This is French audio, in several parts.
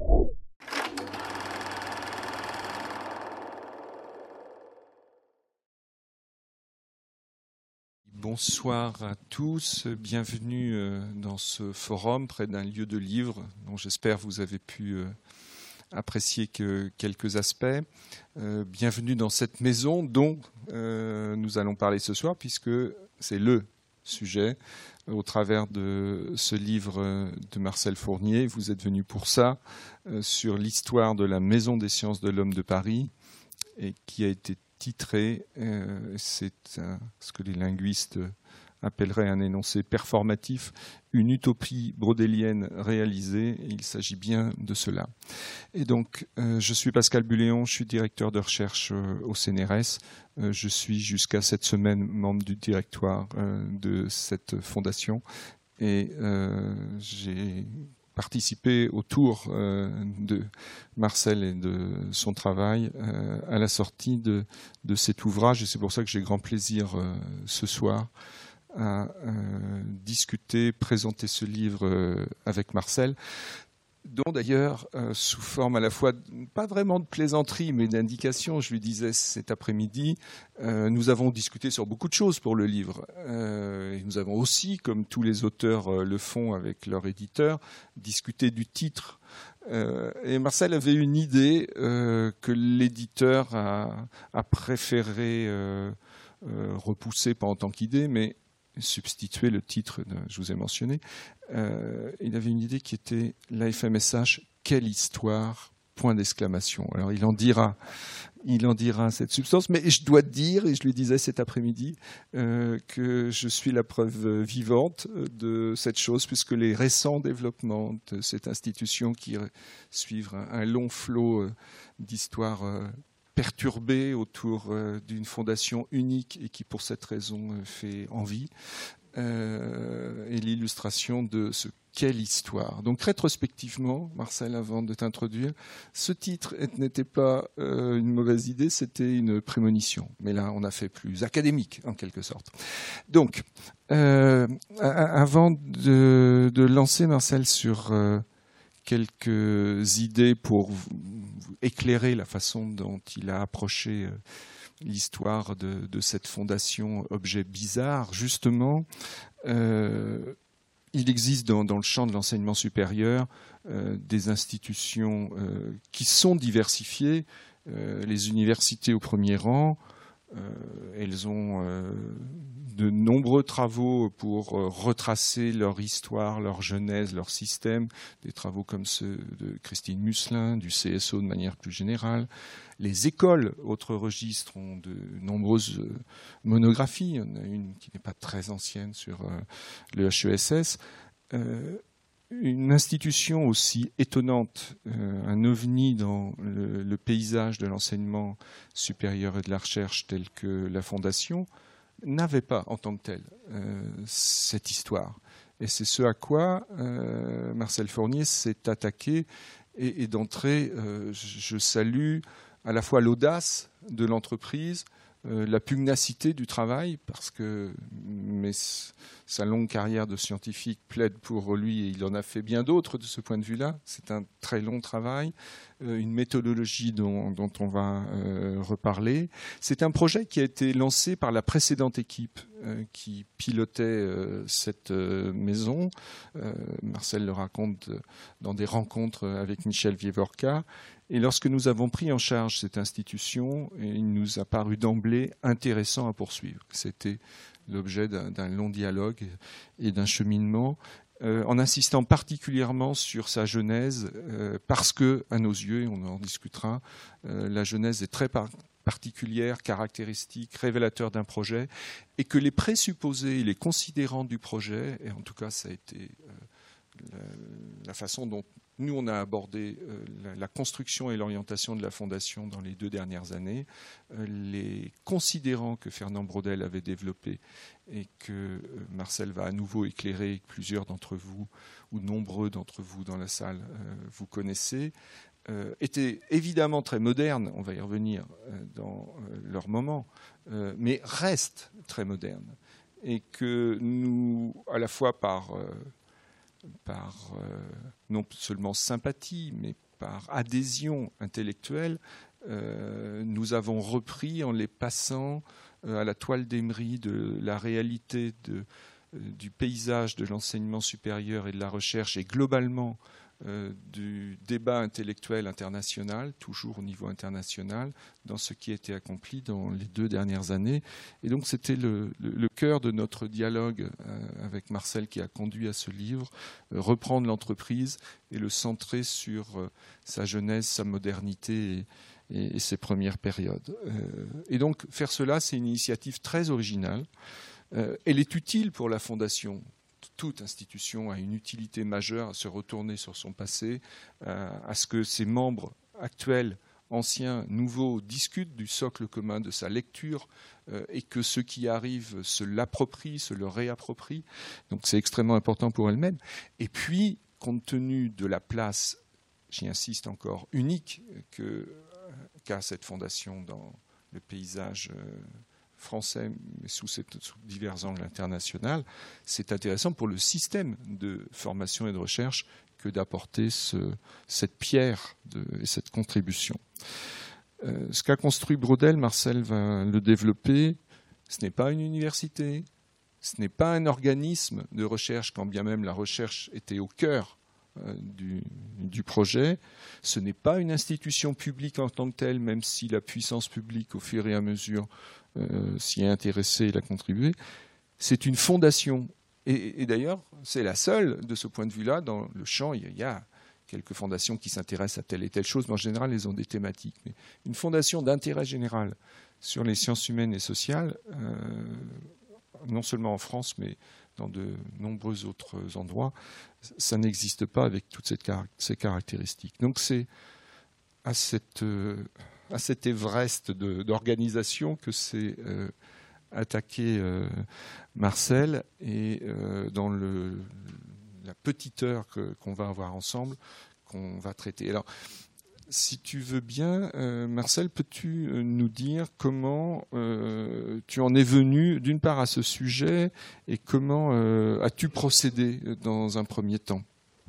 Bonsoir à tous, bienvenue dans ce forum près d'un lieu de livre dont j'espère vous avez pu apprécier quelques aspects. Bienvenue dans cette maison dont nous allons parler ce soir puisque c'est le sujet au travers de ce livre de Marcel Fournier. Vous êtes venu pour ça, sur l'histoire de la Maison des sciences de l'homme de Paris et qui a été titré, c'est ce que les linguistes appelleraient un énoncé performatif, une utopie brodélienne réalisée, et il s'agit bien de cela. Et donc, je suis Pascal Buléon, je suis directeur de recherche au CNRS, je suis jusqu'à cette semaine membre du directoire de cette fondation, et j'ai participé autour de Marcel et de son travail à la sortie de cet ouvrage. Et c'est pour ça que j'ai grand plaisir ce soir à discuter, présenter ce livre avec Marcel, dont d'ailleurs, sous forme à la fois, pas vraiment de plaisanterie, mais d'indication, je lui disais cet après-midi, nous avons discuté sur beaucoup de choses pour le livre. Et nous avons aussi, comme tous les auteurs le font avec leur éditeur, discuté du titre. Et Marcel avait une idée que l'éditeur a préféré repousser, pas en tant qu'idée, mais substituer le titre, je vous ai mentionné. Il avait une idée qui était l'AFMSH, quelle histoire, point d'exclamation. Alors il en dira cette substance, mais je dois dire, et je lui disais cet après-midi, que je suis la preuve vivante de cette chose, puisque les récents développements de cette institution qui suivent un long flot d'histoires perturbée autour d'une fondation unique et qui, pour cette raison, fait envie, et l'illustration de ce quelle histoire. Donc, rétrospectivement, Marcel, avant de t'introduire, ce titre n'était pas une mauvaise idée, c'était une prémonition. Mais là, on a fait plus académique, en quelque sorte. Donc, avant de lancer Marcel sur quelques idées pour éclairer la façon dont il a approché l'histoire de cette fondation objet bizarre, justement, il existe dans le champ de l'enseignement supérieur des institutions qui sont diversifiées, les universités au premier rang. Elles ont de nombreux travaux pour retracer leur histoire, leur genèse, leur système, des travaux comme ceux de Christine Muslin, du CSO de manière plus générale. Les écoles, autres registres, ont de nombreuses monographies. Il y en a une qui n'est pas très ancienne sur le HESS. Une institution aussi étonnante, un ovni dans le paysage de l'enseignement supérieur et de la recherche tel que la Fondation, n'avait pas en tant que telle cette histoire. Et c'est ce à quoi Marcel Fournier s'est attaqué. Et d'entrée, je salue à la fois l'audace de l'entreprise, la pugnacité du travail, parce que sa longue carrière de scientifique plaide pour lui, et il en a fait bien d'autres de ce point de vue-là. C'est un très long travail, une méthodologie dont on va reparler. C'est un projet qui a été lancé par la précédente équipe qui pilotait cette maison. Marcel le raconte dans des rencontres avec Michel Vievorka. Et lorsque nous avons pris en charge cette institution, il nous a paru d'emblée intéressant à poursuivre. C'était l'objet d'un long dialogue et d'un cheminement, en insistant particulièrement sur sa genèse, parce que, à nos yeux, et on en discutera, la genèse est très particulière, caractéristique, révélateur d'un projet, et que les présupposés et les considérants du projet, et en tout cas ça a été la façon dont nous, on a abordé la construction et l'orientation de la Fondation dans les 2 dernières années. Les considérants que Fernand Braudel avait développés et que Marcel va à nouveau éclairer, que plusieurs d'entre vous, ou nombreux d'entre vous dans la salle, vous connaissez, étaient évidemment très modernes, on va y revenir dans leur moment, mais restent très modernes. Et que nous, à la fois par non seulement sympathie, mais par adhésion intellectuelle, nous avons repris en les passant à la toile d'émery de la réalité du paysage de l'enseignement supérieur et de la recherche et globalement du débat intellectuel international, toujours au niveau international, dans ce qui a été accompli dans les 2 dernières années. Et donc c'était le cœur de notre dialogue avec Marcel qui a conduit à ce livre, reprendre l'entreprise et le centrer sur sa jeunesse, sa modernité et ses premières périodes. Et donc faire cela, c'est une initiative très originale. Elle est utile pour la Fondation. Toute institution a une utilité majeure à se retourner sur son passé, à ce que ses membres actuels, anciens, nouveaux, discutent du socle commun de sa lecture et que ceux qui arrivent se l'approprient, se le réapproprient. Donc c'est extrêmement important pour elle-même. Et puis, compte tenu de la place, j'y insiste encore, unique qu'a cette fondation dans le paysage français, mais sous divers angles internationaux, c'est intéressant pour le système de formation et de recherche que d'apporter cette pierre et cette contribution. Ce qu'a construit Braudel, Marcel va le développer, ce n'est pas une université, ce n'est pas un organisme de recherche, quand bien même la recherche était au cœur du projet. Ce n'est pas une institution publique en tant que telle, même si la puissance publique, au fur et à mesure, s'y est intéressée et l'a contribué. C'est une fondation. Et d'ailleurs, c'est la seule, de ce point de vue-là, dans le champ. Il y a quelques fondations qui s'intéressent à telle et telle chose, mais en général, elles ont des thématiques. Mais une fondation d'intérêt général sur les sciences humaines et sociales, non seulement en France, mais dans de nombreux autres endroits, ça n'existe pas avec toutes ces caractéristiques. Donc c'est à cet Everest d'organisation que s'est attaqué Marcel, et dans la petite heure qu'on va avoir ensemble, qu'on va traiter. Alors, si tu veux bien, Marcel, peux-tu nous dire comment tu en es venu, d'une part, à ce sujet, et comment as-tu procédé dans un premier temps?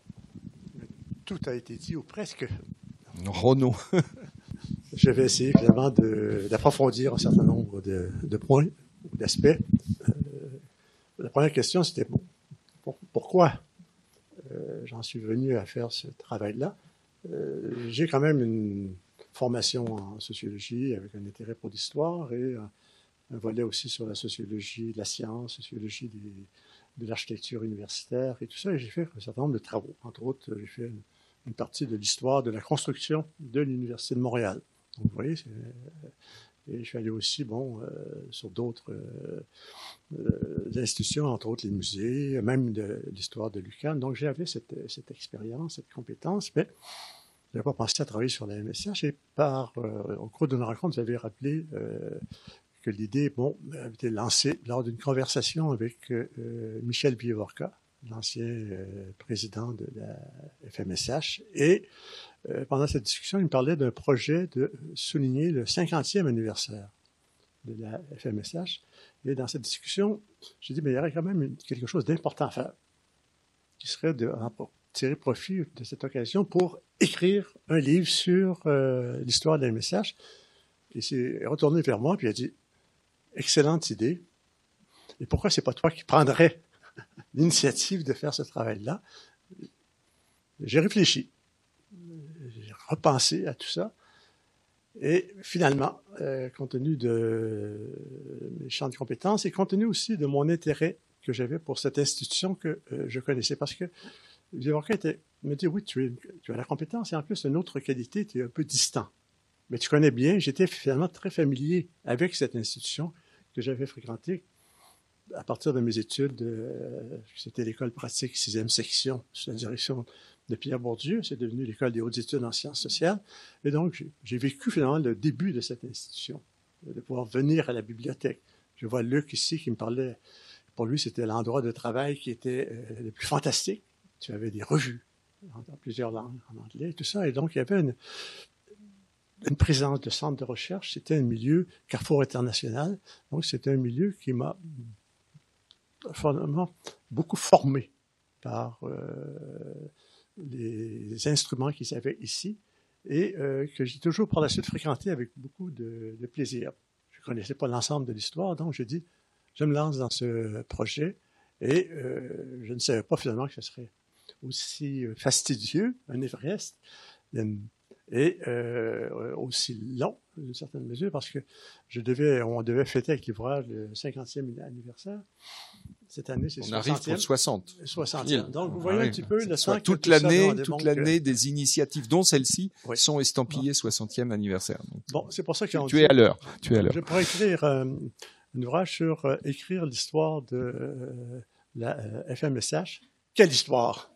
Tout a été dit, ou presque. Renaud. Je vais essayer, évidemment, d'approfondir un certain nombre de points ou d'aspects. La première question, c'était pourquoi j'en suis venu à faire ce travail-là. J'ai quand même une formation en sociologie avec un intérêt pour l'histoire et un volet aussi sur la sociologie de la science, sociologie de l'architecture universitaire et tout ça. Et j'ai fait un certain nombre de travaux. Entre autres, j'ai fait une partie de l'histoire de la construction de l'Université de Montréal. Donc, vous voyez, et je suis allé aussi, sur d'autres institutions, entre autres les musées, même de l'histoire de l'UQAM. Donc, j'avais cette expérience, cette compétence, mais je n'avais pas pensé à travailler sur la MSH. Et au cours d'une rencontre, vous avez rappelé que l'idée, avait été lancée lors d'une conversation avec Michel Vieux-Vorka, l'ancien président de la FMSH. Et pendant cette discussion, il me parlait d'un projet de souligner le 50e anniversaire de la FMSH. Et dans cette discussion, j'ai dit, mais il y aurait quand même quelque chose d'important à faire, qui serait de tirer profit de cette occasion pour écrire un livre sur l'histoire de la FMSH. Et il s'est retourné vers moi, puis il a dit, excellente idée. Et pourquoi c'est pas toi qui prendrais l'initiative de faire ce travail-là? J'ai réfléchi. J'ai repensé à tout ça. Et finalement, compte tenu de mes champs de compétences et compte tenu aussi de mon intérêt que j'avais pour cette institution que je connaissais, parce que Vieux-Vorka me dit, oui, tu as la compétence et en plus, une autre qualité, tu es un peu distant. Mais tu connais bien, j'étais finalement très familier avec cette institution que j'avais fréquentée à partir de mes études. C'était l'école pratique 6e section sous la direction de Pierre Bourdieu. C'est devenu l'école des hautes études en sciences sociales. Et donc, j'ai vécu finalement le début de cette institution, de pouvoir venir à la bibliothèque. Je vois Luc ici qui me parlait. Pour lui, c'était l'endroit de travail qui était le plus fantastique. Tu avais des revues dans plusieurs langues, en anglais et tout ça. Et donc, il y avait une présence de centre de recherche. C'était un milieu Carrefour international. Donc, c'était un milieu qui m'a fondamentalement beaucoup formé par les instruments qu'ils avaient ici et que j'ai toujours par la suite fréquenté avec beaucoup de plaisir. Je ne connaissais pas l'ensemble de l'histoire, donc j'ai dit, je me lance dans ce projet et je ne savais pas finalement que ce serait aussi fastidieux, un Everest, et aussi long, d'une certaine mesure, parce que on devait fêter avec l'ouvrage le 50e anniversaire. Cette année, c'est 60e. On arrive pour 60. 60e. Donc, vous voyez un petit peu le temps que toute l'année des initiatives, dont celle-ci, sont estampillées 60e anniversaire. Donc, bon, c'est pour ça que tu es à l'heure. Je pourrais écrire un ouvrage sur écrire l'histoire de la FMSH. Quelle histoire!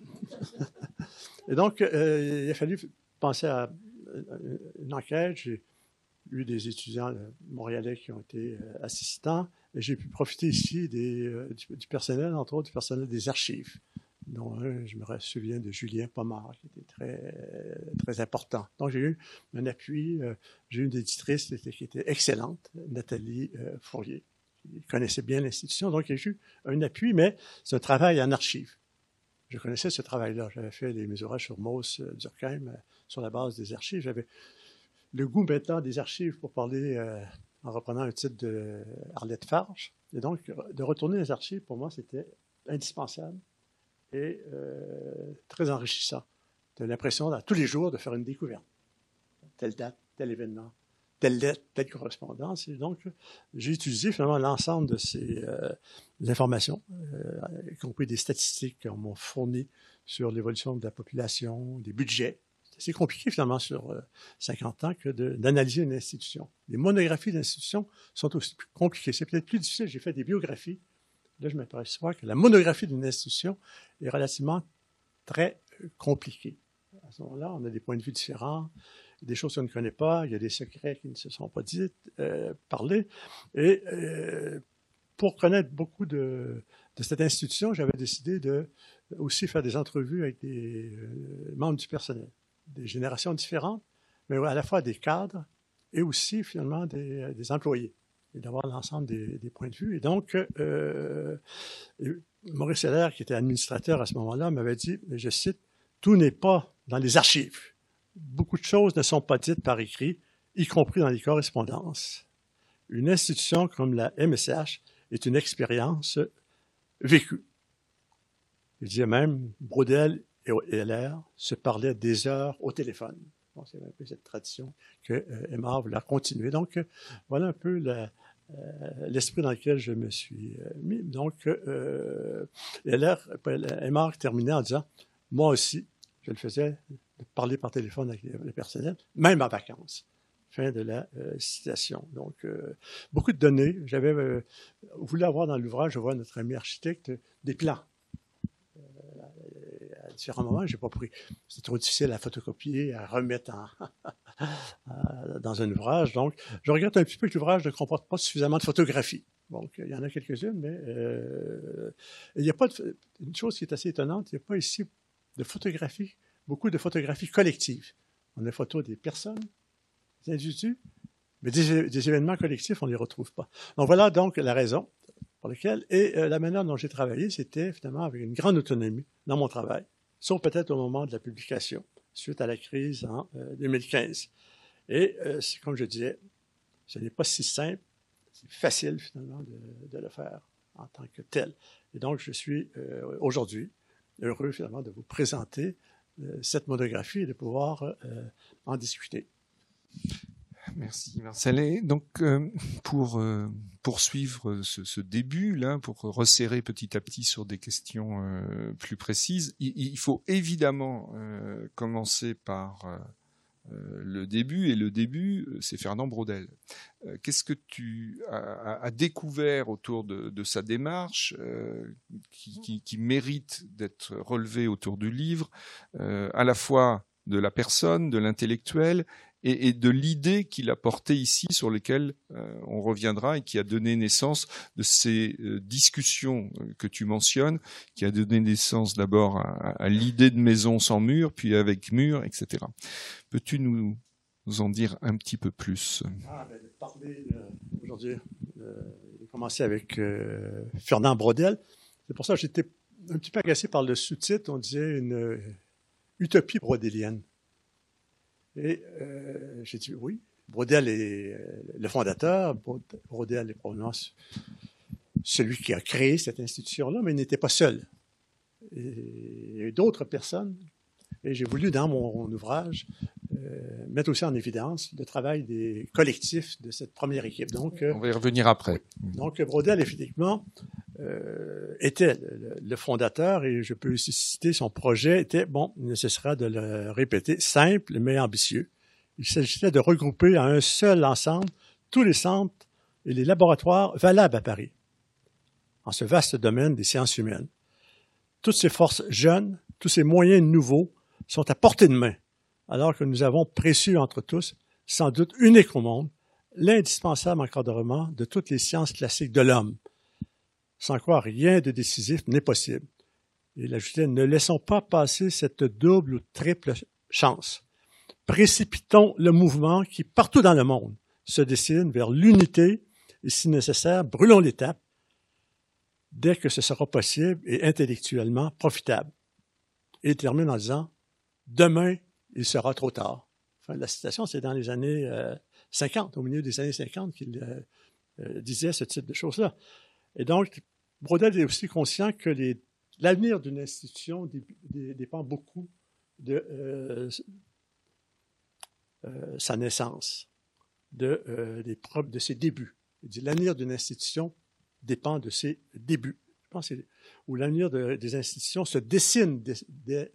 Et donc, il a fallu penser à une enquête. J'ai eu des étudiants montréalais qui ont été assistants et j'ai pu profiter ici du personnel, entre autres du personnel des archives, dont je me souviens de Julien Pomard, qui était très, très important. Donc, j'ai eu un appui. J'ai eu une éditrice qui était excellente, Nathalie Fourier, qui connaissait bien l'institution. Donc, j'ai eu un appui, mais c'est un travail en archives. Je connaissais ce travail-là. J'avais fait mes ouvrages sur Mauss, Durkheim, sur la base des archives. J'avais le goût maintenant des archives pour parler, en reprenant un titre de Arlette Farge. Et donc, de retourner les archives, pour moi, c'était indispensable et très enrichissant. Tu as l'impression, tous les jours, de faire une découverte. Telle date, tel événement, telle lettre, telle correspondance. Et donc, j'ai utilisé finalement l'ensemble de ces informations, y compris des statistiques qu'on m'a fournies sur l'évolution de la population, des budgets. C'est compliqué finalement sur 50 ans que d'analyser une institution. Les monographies d'institutions sont aussi plus compliquées. C'est peut-être plus difficile. J'ai fait des biographies. Là, je m'aperçois que la monographie d'une institution est relativement très compliquée. À ce moment-là, on a des points de vue différents, des choses qu'on ne connaît pas, il y a des secrets qui ne se sont pas dites, parlés. Et pour connaître beaucoup de cette institution, j'avais décidé de aussi faire des entrevues avec des membres du personnel, des générations différentes, mais à la fois des cadres et aussi finalement des employés, et d'avoir l'ensemble des points de vue. Et donc, Maurice Heller, qui était administrateur à ce moment-là, m'avait dit, je cite, « Tout n'est pas dans les archives. Beaucoup de choses ne sont pas dites par écrit, y compris dans les correspondances. Une institution comme la MSH est une expérience vécue. » Il disait même, Braudel et Heller se parlaient des heures au téléphone. Bon, c'est un peu cette tradition que Aymar voulait continuer. Donc, voilà un peu l'esprit dans lequel je me suis mis. Donc, Aymar terminait en disant, moi aussi, je le faisais, de parler par téléphone avec le personnel, même en vacances. Fin de la citation. Donc, beaucoup de données. J'avais voulu avoir dans l'ouvrage, je vois notre ami architecte, des plans. À différents moments, j'ai pas pris. C'est trop difficile à photocopier, à remettre dans un ouvrage. Donc, je regrette un petit peu que l'ouvrage ne comporte pas suffisamment de photographies. Donc, il y en a quelques-unes, mais il n'y a pas une chose qui est assez étonnante, il n'y a pas ici de photographies, beaucoup de photographies collectives. On a des photos des personnes, des individus, mais des événements collectifs, on ne les retrouve pas. Donc, voilà donc la raison pour laquelle, et la manière dont j'ai travaillé, c'était finalement avec une grande autonomie dans mon travail, sauf peut-être au moment de la publication, suite à la crise en 2015. Et c'est comme je disais, ce n'est pas si simple, c'est facile finalement de le faire en tant que tel. Et donc, je suis aujourd'hui heureux finalement de vous présenter cette monographie et de pouvoir en discuter. Merci Marcel. Et donc pour poursuivre ce début là, pour resserrer petit à petit sur des questions plus précises, il faut évidemment commencer par le début, et le début, c'est Fernand Braudel. Qu'est-ce que tu as découvert autour de sa démarche qui mérite d'être relevée autour du livre, à la fois de la personne, de l'intellectuel, et de l'idée qu'il a portée ici, sur lesquelles on reviendra, et qui a donné naissance de ces discussions que tu mentionnes, qui a donné naissance d'abord à l'idée de maison sans mur, puis avec mur, etc. Peux-tu nous en dire un petit peu plus? De parler aujourd'hui, j'ai commencé avec Fernand Braudel. C'est pour ça que j'étais un petit peu agacé par le sous-titre. On disait une utopie braudélienne. Et j'ai dit oui. Braudel est le fondateur. Braudel est probablement celui qui a créé cette institution-là, mais il n'était pas seul. Il y a eu d'autres personnes. Et j'ai voulu, dans mon ouvrage, mettre aussi en évidence le travail des collectifs de cette première équipe. Donc, on va y revenir après. Donc, Braudel, effectivement, était le fondateur, et je peux aussi citer son projet était, bon, il nécessitera de le répéter, simple mais ambitieux. Il s'agissait de regrouper à un seul ensemble tous les centres et les laboratoires valables à Paris, en ce vaste domaine des sciences humaines. Toutes ces forces jeunes, tous ces moyens nouveaux sont à portée de main, alors que nous avons précieux entre tous, sans doute unique au monde, l'indispensable encadrement de toutes les sciences classiques de l'homme, sans quoi rien de décisif n'est possible. Il ajoutait, ne laissons pas passer cette double ou triple chance. Précipitons le mouvement qui, partout dans le monde, se dessine vers l'unité et, si nécessaire, brûlons l'étape dès que ce sera possible et intellectuellement profitable. Et il termine en disant, demain, il sera trop tard. Enfin, la citation, c'est dans les années 50, au milieu des années 50, qu'il disait ce type de choses-là. Et donc, Braudel est aussi conscient que l'avenir d'une institution dépend beaucoup de sa naissance, de ses débuts. Il dit l'avenir d'une institution dépend de ses débuts. Je pense où l'avenir des institutions se dessine dès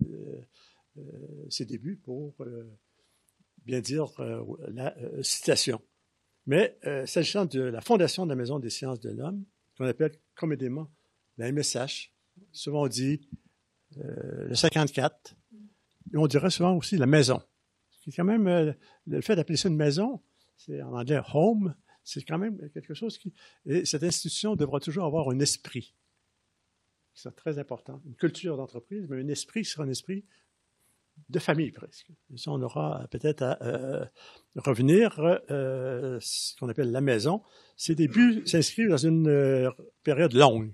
ses débuts, pour bien dire la citation. Mais s'agissant de la fondation de la Maison des sciences de l'homme, qu'on appelle comédément la MSH, souvent on dit le 54, et on dirait souvent aussi la maison. C'est quand même, le fait d'appeler ça une maison, c'est en anglais home, c'est quand même quelque chose qui... Et cette institution devra toujours avoir un esprit. C'est très important. Une culture d'entreprise, mais un esprit qui sera un esprit de famille presque. Et ça, on aura peut-être à revenir. Ce qu'on appelle la maison, ses débuts s'inscrivent dans une période longue.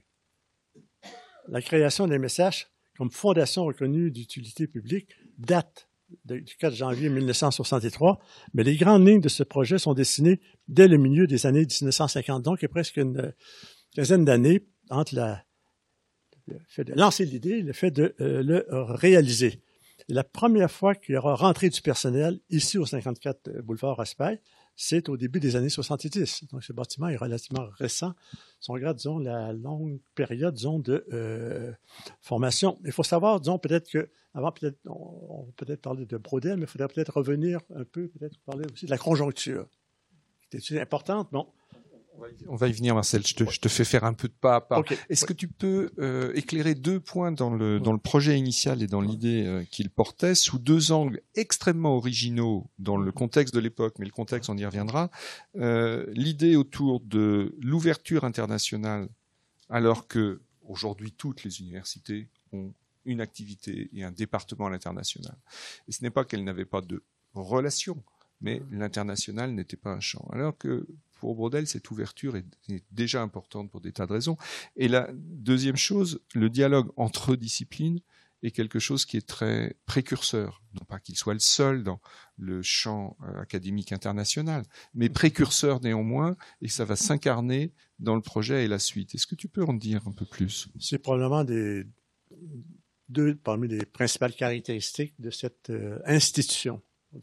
La création des MSH comme fondation reconnue d'utilité publique date du 4 janvier 1963, mais les grandes lignes de ce projet sont dessinées dès le milieu des années 1950. Donc, il y a presque une quinzaine d'années entre le fait de lancer l'idée et le fait de le réaliser. Et la première fois qu'il y aura rentré du personnel ici au 54 boulevard Raspail, c'est au début des années 70. Donc, ce bâtiment est relativement récent. Si on regarde, disons, la longue période, disons, de formation. Il faut savoir, disons, peut-être que, avant, peut-être, on peut peut-être parler de Braudel, mais il faudrait peut-être revenir un peu, peut-être parler aussi de la conjoncture, qui était importante, non? On va y venir, Marcel. Je te fais faire un peu de pas à pas. Okay. Est-ce que tu peux éclairer deux points dans le projet initial et dans l'idée qu'il portait, sous deux angles extrêmement originaux dans le contexte de l'époque, mais le contexte, on y reviendra. L'idée autour de l'ouverture internationale, alors que aujourd'hui toutes les universités ont une activité et un département à l'international. Et ce n'est pas qu'elles n'avaient pas de relations, mais l'international n'était pas un champ. Alors que pour Braudel, cette ouverture est déjà importante pour des tas de raisons. Et la deuxième chose, le dialogue entre disciplines est quelque chose qui est très précurseur. Non pas qu'il soit le seul dans le champ académique international, mais précurseur néanmoins, et ça va s'incarner dans le projet et la suite. Est-ce que tu peux en dire un peu plus? C'est probablement deux parmi les principales caractéristiques de cette institution.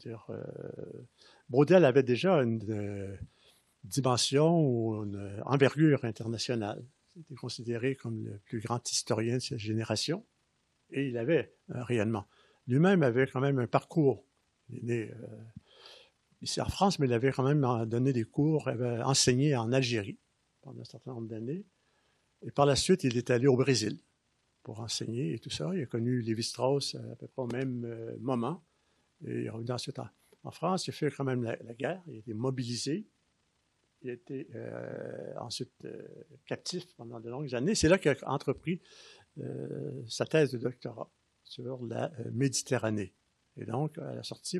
Braudel avait déjà une dimension ou une envergure internationale. Il était considéré comme le plus grand historien de sa génération, et il avait réellement. Lui-même avait quand même un parcours. Il est né ici en France, mais il avait quand même donné des cours, avait enseigné en Algérie pendant un certain nombre d'années. Et par la suite, il est allé au Brésil pour enseigner et tout ça. Il a connu Lévi-Strauss à peu près au même moment. Et il est revenu ensuite en France. Il a fait quand même la guerre. Il a été mobilisé. Il a été ensuite captif pendant de longues années. C'est là qu'il a entrepris sa thèse de doctorat sur la Méditerranée. Et donc, à la sortie,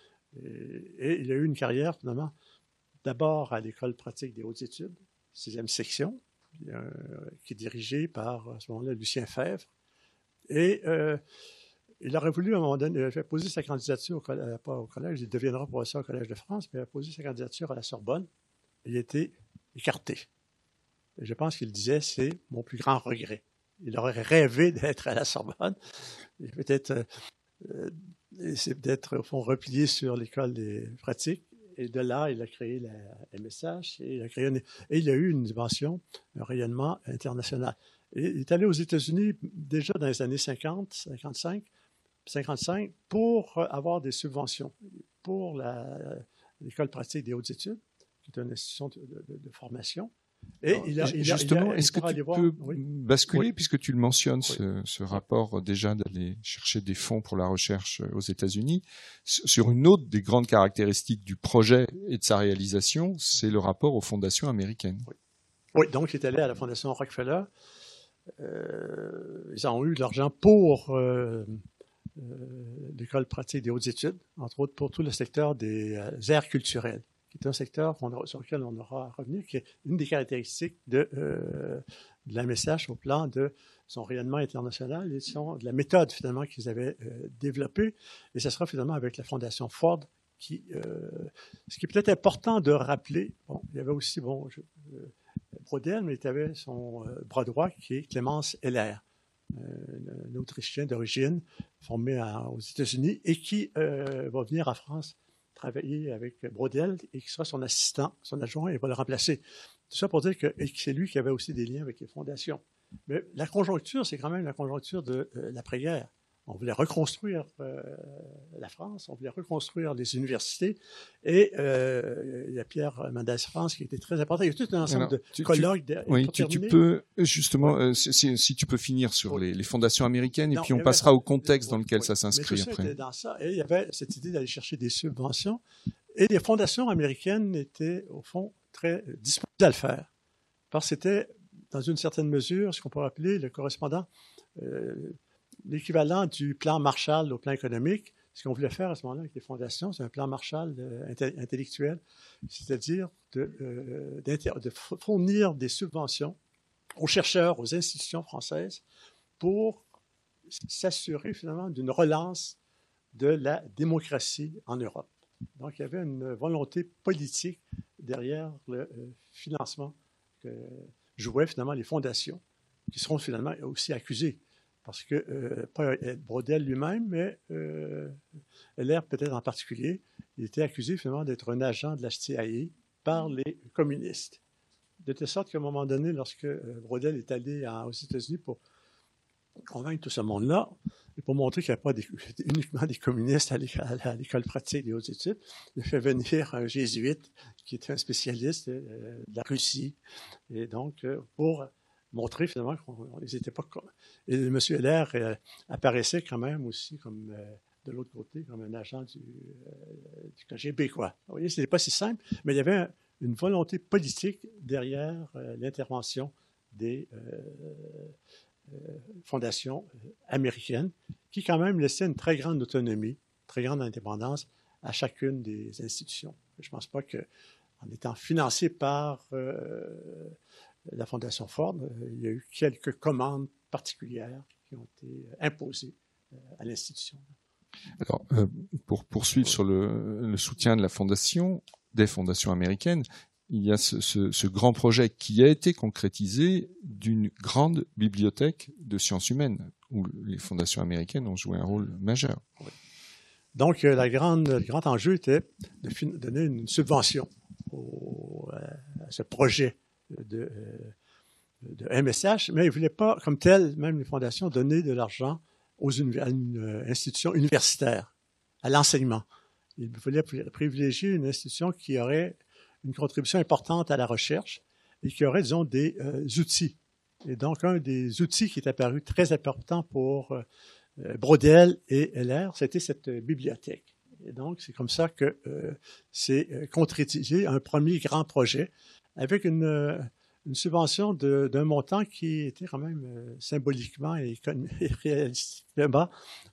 et il a eu une carrière, finalement, d'abord à l'École pratique des hautes études, 6e section, qui est dirigée par, à ce moment-là, Lucien Febvre. Et il aurait voulu, à un moment donné, il avait posé sa candidature, pas au collège, il deviendra professeur au Collège de France, mais il a posé sa candidature à la Sorbonne. Il a été écarté. Et je pense qu'il disait, c'est mon plus grand regret. Il aurait rêvé d'être à la Sorbonne. Et peut-être, c'est peut-être, au fond, replié sur l'école des pratiques. Et de là, il a créé la MSH et il a eu une dimension, un rayonnement international. Et il est allé aux États-Unis déjà dans les années 50, 55 pour avoir des subventions pour l'école pratique des hautes études, qui est une institution de formation. Et justement, est-ce que tu peux basculer, oui, puisque tu le mentionnes, ce rapport déjà d'aller chercher des fonds pour la recherche aux États-Unis, sur une autre des grandes caractéristiques du projet et de sa réalisation, c'est le rapport aux fondations américaines. Oui, donc il est allé à la Fondation Rockefeller. Ils ont eu de l'argent pour l'école pratique des hautes études, entre autres pour tout le secteur des aires culturelles, qui est un secteur sur lequel on aura à revenir, qui est une des caractéristiques de la MSH au plan de son rayonnement international et de la méthode finalement qu'ils avaient développée. Et ce sera finalement avec la Fondation Ford ce qui est peut-être important de rappeler. Bon, il y avait aussi Brodel, mais il avait son bras droit qui est Clémence Heller, un Autrichien d'origine formé aux États-Unis et qui va venir en France travailler avec Brodel et qui sera son assistant, son adjoint, et va le remplacer. Tout ça pour dire que c'est lui qui avait aussi des liens avec les fondations. Mais la conjoncture, c'est quand même la conjoncture de l'après-guerre. On voulait reconstruire la France, on voulait reconstruire les universités, et il y a Pierre Mendès France qui était très important. Il y a tout un ensemble de colloques. Tu peux justement, si tu peux finir sur les fondations américaines, et puis on passera au contexte dans lequel ça s'inscrit après. Était dans ça, et il y avait cette idée d'aller chercher des subventions, et les fondations américaines étaient au fond très disposées à le faire, parce que c'était dans une certaine mesure ce qu'on pourrait appeler le correspondant. L'équivalent du plan Marshall au plan économique, ce qu'on voulait faire à ce moment-là avec les fondations, c'est un plan Marshall intellectuel, c'est-à-dire de fournir des subventions aux chercheurs, aux institutions françaises pour s'assurer finalement d'une relance de la démocratie en Europe. Donc il y avait une volonté politique derrière le financement que jouaient finalement les fondations, qui seront finalement aussi accusées. Parce que, pas Brodel lui-même, mais Heller peut-être en particulier, il était accusé finalement d'être un agent de la CIA par les communistes. De telle sorte qu'à un moment donné, lorsque Brodel est allé aux États-Unis pour convaincre tout ce monde-là, et pour montrer qu'il n'y a pas uniquement des communistes à l'école pratique des hautes études, il a fait venir un jésuite qui était un spécialiste de la Russie. Et donc, pour montrer finalement qu'on les était pas comme. Et M. Heller apparaissait quand même aussi comme de l'autre côté, comme un agent du KGB, quoi. Vous voyez, ce n'était pas si simple, mais il y avait une volonté politique derrière l'intervention des fondations américaines, qui quand même laissaient une très grande autonomie, très grande indépendance à chacune des institutions. Je ne pense pas qu'en étant financé par la Fondation Ford, il y a eu quelques commandes particulières qui ont été imposées à l'institution. Alors, pour poursuivre sur le soutien de la fondation, des fondations américaines, il y a ce grand projet qui a été concrétisé d'une grande bibliothèque de sciences humaines, où les fondations américaines ont joué un rôle majeur. Oui. Donc, le grand enjeu était de donner une subvention à ce projet de MSH, mais ils ne voulaient pas, comme tel, même les fondations, donner de l'argent à une institution universitaire, à l'enseignement. Ils voulaient privilégier une institution qui aurait une contribution importante à la recherche et qui aurait, disons, des outils. Et donc, un des outils qui est apparu très important pour Brodel et Heller, c'était cette bibliothèque. Et donc, c'est comme ça que c'est concrétisé un premier grand projet avec une subvention d'un montant qui était quand même symboliquement et réalistiquement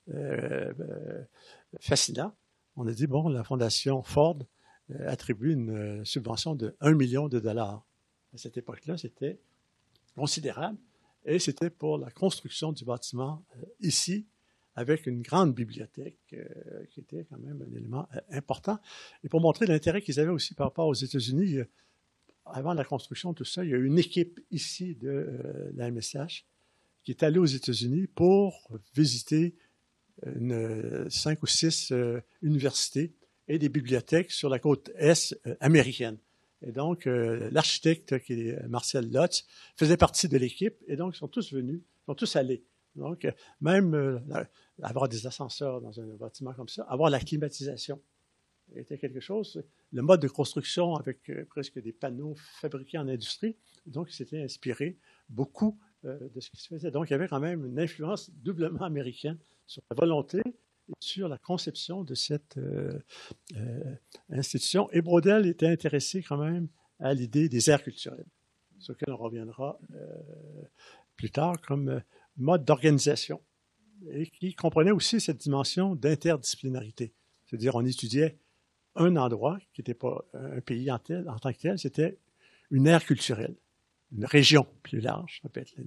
fascinant. On a dit, bon, la Fondation Ford attribue une subvention de $1 million. À cette époque-là, c'était considérable. Et c'était pour la construction du bâtiment ici, avec une grande bibliothèque qui était quand même un élément important. Et pour montrer l'intérêt qu'ils avaient aussi par rapport aux États-Unis, avant la construction de tout ça, il y a eu une équipe ici de la MSH qui est allée aux États-Unis pour visiter 5 ou 6 universités et des bibliothèques sur la côte est américaine. Et donc, l'architecte, qui est Marcel Lotz, faisait partie de l'équipe, et donc ils sont tous venus, ils sont tous allés. Donc, même avoir des ascenseurs dans un bâtiment comme ça, avoir la climatisation était quelque chose. Le mode de construction avec presque des panneaux fabriqués en industrie, donc il s'était inspiré beaucoup de ce qui se faisait. Donc, il y avait quand même une influence doublement américaine sur la volonté et sur la conception de cette institution. Et Braudel était intéressé quand même à l'idée des aires culturelles, sur lequel on reviendra plus tard comme mode d'organisation, et qui comprenait aussi cette dimension d'interdisciplinarité. C'est-à-dire, on étudiait un endroit qui n'était pas un pays en tant que tel, c'était une aire culturelle, une région plus large, ça peut être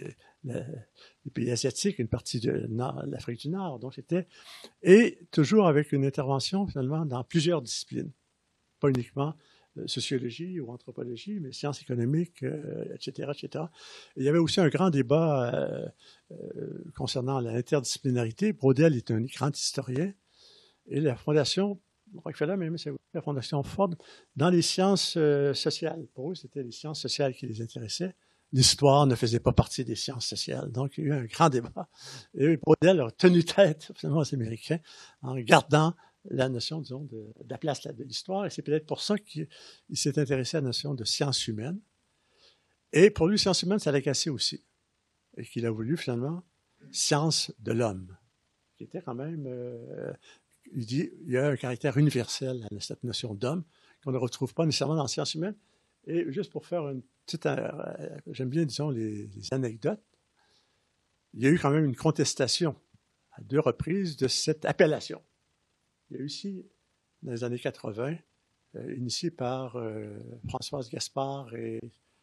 les pays asiatiques, une partie de l'Afrique du Nord. Donc c'était, et toujours avec une intervention finalement dans plusieurs disciplines, pas uniquement sociologie ou anthropologie, mais sciences économiques, etc., etc. Et il y avait aussi un grand débat concernant l'interdisciplinarité. Braudel est un grand historien, et la Fondation Rockefeller, mais c'est la Fondation Ford, dans les sciences sociales. Pour eux, c'était les sciences sociales qui les intéressaient. L'histoire ne faisait pas partie des sciences sociales. Donc, il y a eu un grand débat. Et Braudel a tenu tête, finalement, aux Américains, en gardant la notion, disons, de la place de l'histoire. Et c'est peut-être pour ça qu'il s'est intéressé à la notion de sciences humaines. Et pour lui, sciences humaines, ça l'a cassé aussi. Et qu'il a voulu, finalement, sciences de l'homme, qui était quand même... il dit il y a un caractère universel à cette notion d'homme qu'on ne retrouve pas nécessairement dans les sciences humaines. Et juste pour faire une petite... j'aime bien, disons, les anecdotes. Il y a eu quand même une contestation à 2 reprises de cette appellation. Il y a eu ici, dans les années 80, initié par Françoise Gaspard et...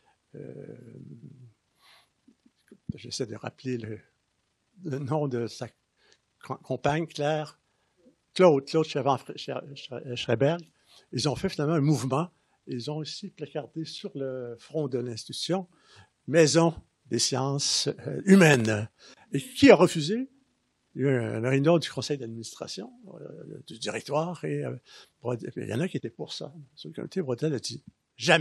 j'essaie de rappeler le nom de sa compagne, Claude Schreberg. Ils ont fait finalement un mouvement. Ils ont aussi placardé sur le front de l'institution « Maison des sciences humaines ». Et qui a refusé? Il y a eu une réunion du conseil d'administration, du directoire, et il y en a qui étaient pour ça. Sur le comité, Braudel a dit « Jamais ».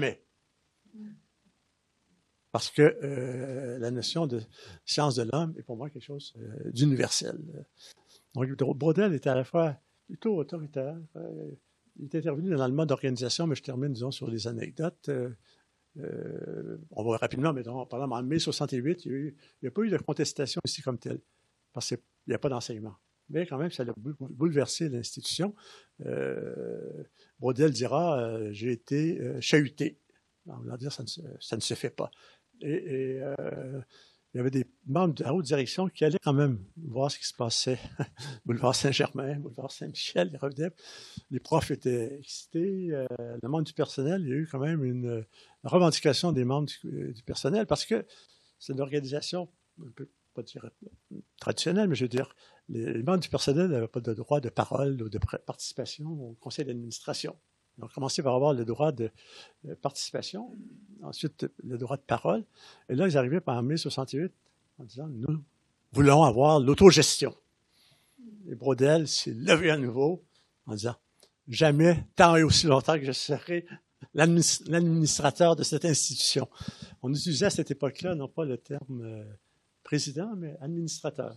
Parce que la notion de science de l'homme est pour moi quelque chose d'universel. Donc, Braudel était à la fois plutôt autoritaire. Il est intervenu dans le mode d'organisation, mais je termine, disons, sur les anecdotes. On va rapidement, mais par exemple, en mai 68, il n'y a pas eu de contestation ici comme telle, parce qu'il n'y a pas d'enseignement. Mais quand même, ça a bouleversé l'institution. Braudel dira j'ai été chahuté. On va dire ça ne se fait pas. Et il y avait des membres de la haute direction qui allaient quand même voir ce qui se passait. Boulevard Saint-Germain, boulevard Saint-Michel, ils revenaient. Les profs étaient excités. Le membre du personnel, il y a eu quand même une revendication des membres du personnel parce que c'est une organisation, on ne peut pas dire traditionnelle, mais je veux dire, les membres du personnel n'avaient pas de droit de parole ou de participation au conseil d'administration. Ils ont commencé par avoir le droit de participation, ensuite le droit de parole. Et là, ils arrivaient en mai 68 en disant « Nous voulons avoir l'autogestion ». Et Braudel s'est levé à nouveau en disant « Jamais, tant et aussi longtemps que je serai l'administrateur de cette institution ». On utilisait à cette époque-là, non pas le terme président, mais administrateur.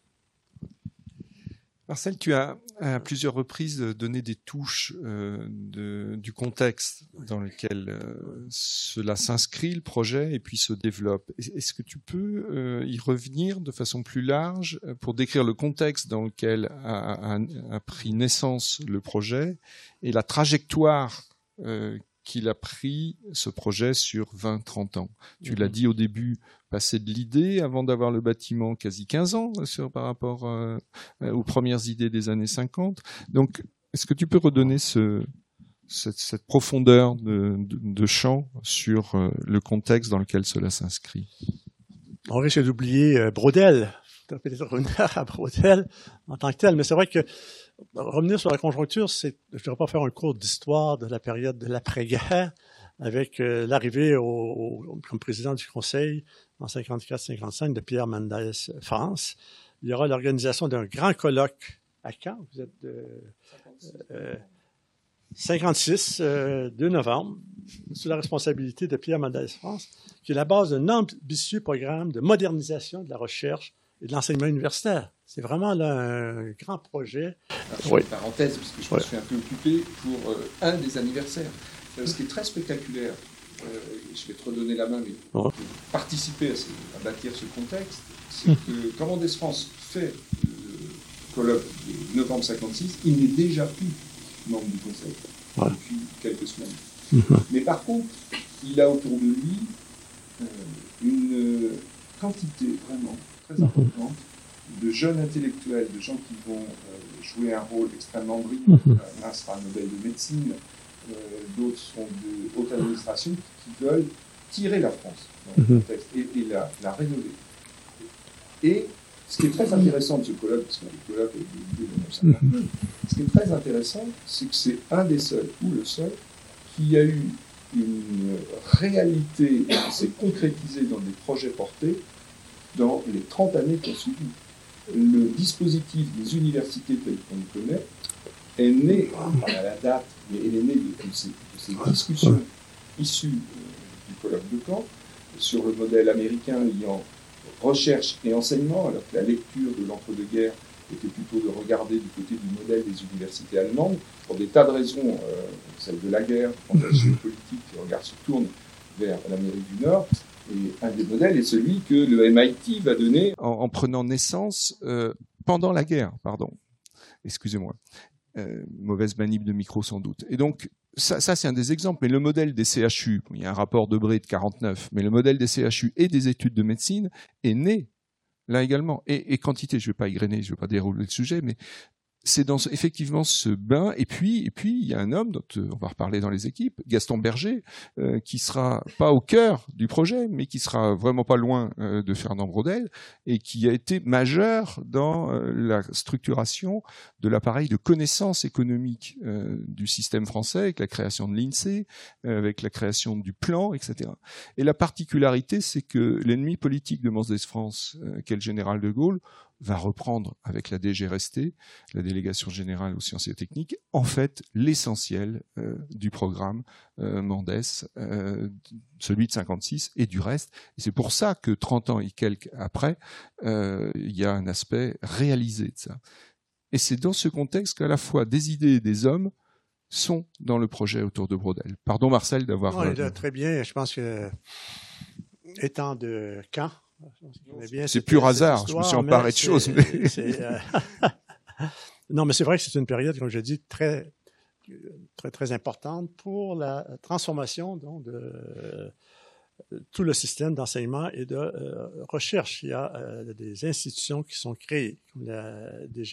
Marcel, tu as à plusieurs reprises donné des touches du contexte dans lequel cela s'inscrit, le projet, et puis se développe. Est-ce que tu peux y revenir de façon plus large pour décrire le contexte dans lequel a pris naissance le projet et la trajectoire qu'il a pris, ce projet, sur 20-30 ans? Tu l'as dit au début, passer de l'idée avant d'avoir le bâtiment quasi 15 ans par rapport aux premières idées des années 50. Donc, est-ce que tu peux redonner cette profondeur de champ sur le contexte dans lequel cela s'inscrit? On risque d'oublier Braudel. peut-être revenir à Braudel en tant que tel, mais c'est vrai que revenir sur la conjoncture, je ne voudrais pas faire un cours d'histoire de la période de l'après-guerre, avec l'arrivée comme président du Conseil en 54-55 de Pierre Mendès France. Il y aura l'organisation d'un grand colloque à Caen. Vous êtes de 56, 2 novembre, sous la responsabilité de Pierre Mendès France, qui est la base d'un ambitieux programme de modernisation de la recherche et de l'enseignement universitaire. C'est vraiment là un grand projet. Alors, oui. Une parenthèse, parce que je me suis un peu occupé pour un des anniversaires. Ce qui est très spectaculaire, je vais te redonner la main, mais pour participer à bâtir ce contexte, c'est que quand Mendès France fait le colloque de novembre 56, il n'est déjà plus membre du Conseil depuis quelques semaines. Mais par contre, il a autour de lui une quantité vraiment très importante de jeunes intellectuels, de gens qui vont jouer un rôle extrêmement brillant. L'un sera Nobel de médecine, d'autres sont de haute administration qui veulent tirer la France dans le contexte et la rénover. Et ce qui est très intéressant de ce colloque, parce qu'on a des colloques avec des idées de 1929, ce qui est très intéressant, c'est que c'est un des seuls, ou le seul, qui a eu une réalité qui s'est concrétisée dans des projets portés dans les 30 années qui ont suivi. Le dispositif des universités tel qu'on le connaît est né, pas à la date, mais elle est née de ces discussions issues du colloque de Caen sur le modèle américain liant recherche et enseignement, alors que la lecture de l'entre-deux-guerres était plutôt de regarder du côté du modèle des universités allemandes, pour des tas de raisons, celle de la guerre, quand la géopolitique, les regards se tournent vers l'Amérique du Nord, et un des modèles est celui que le MIT va donner en prenant naissance pendant la guerre, pardon, excusez-moi, mauvaise manip de micro sans doute. Et donc, ça c'est un des exemples, mais le modèle des CHU, il y a un rapport de Debré de 49, mais le modèle des CHU et des études de médecine est né là également. Et quantité, je ne vais pas égrener, je ne vais pas dérouler le sujet, mais c'est dans effectivement ce bain. Et puis il y a un homme dont on va reparler dans les équipes, Gaston Berger, qui sera pas au cœur du projet, mais qui sera vraiment pas loin de Fernand Braudel, et qui a été majeur dans la structuration de l'appareil de connaissances économiques du système français, avec la création de l'INSEE, avec la création du plan, etc. Et la particularité, c'est que l'ennemi politique de Mendès France, qu'est le général de Gaulle, va reprendre avec la DGRST, la Délégation Générale aux Sciences et Techniques, en fait l'essentiel du programme Mendès, celui de 56 et du reste. Et c'est pour ça que 30 ans et quelques après, il y a un aspect réalisé de ça. Et c'est dans ce contexte qu'à la fois des idées et des hommes sont dans le projet autour de Braudel. Pardon Marcel d'avoir... Non, très bien, je pense que étant de Caen, c'est pur hasard, je me suis emparé de choses. Non, mais c'est vrai que c'est une période, comme je dis, très, très, très importante pour la transformation donc, de tout le système d'enseignement et de recherche. Il y a des institutions qui sont créées, comme la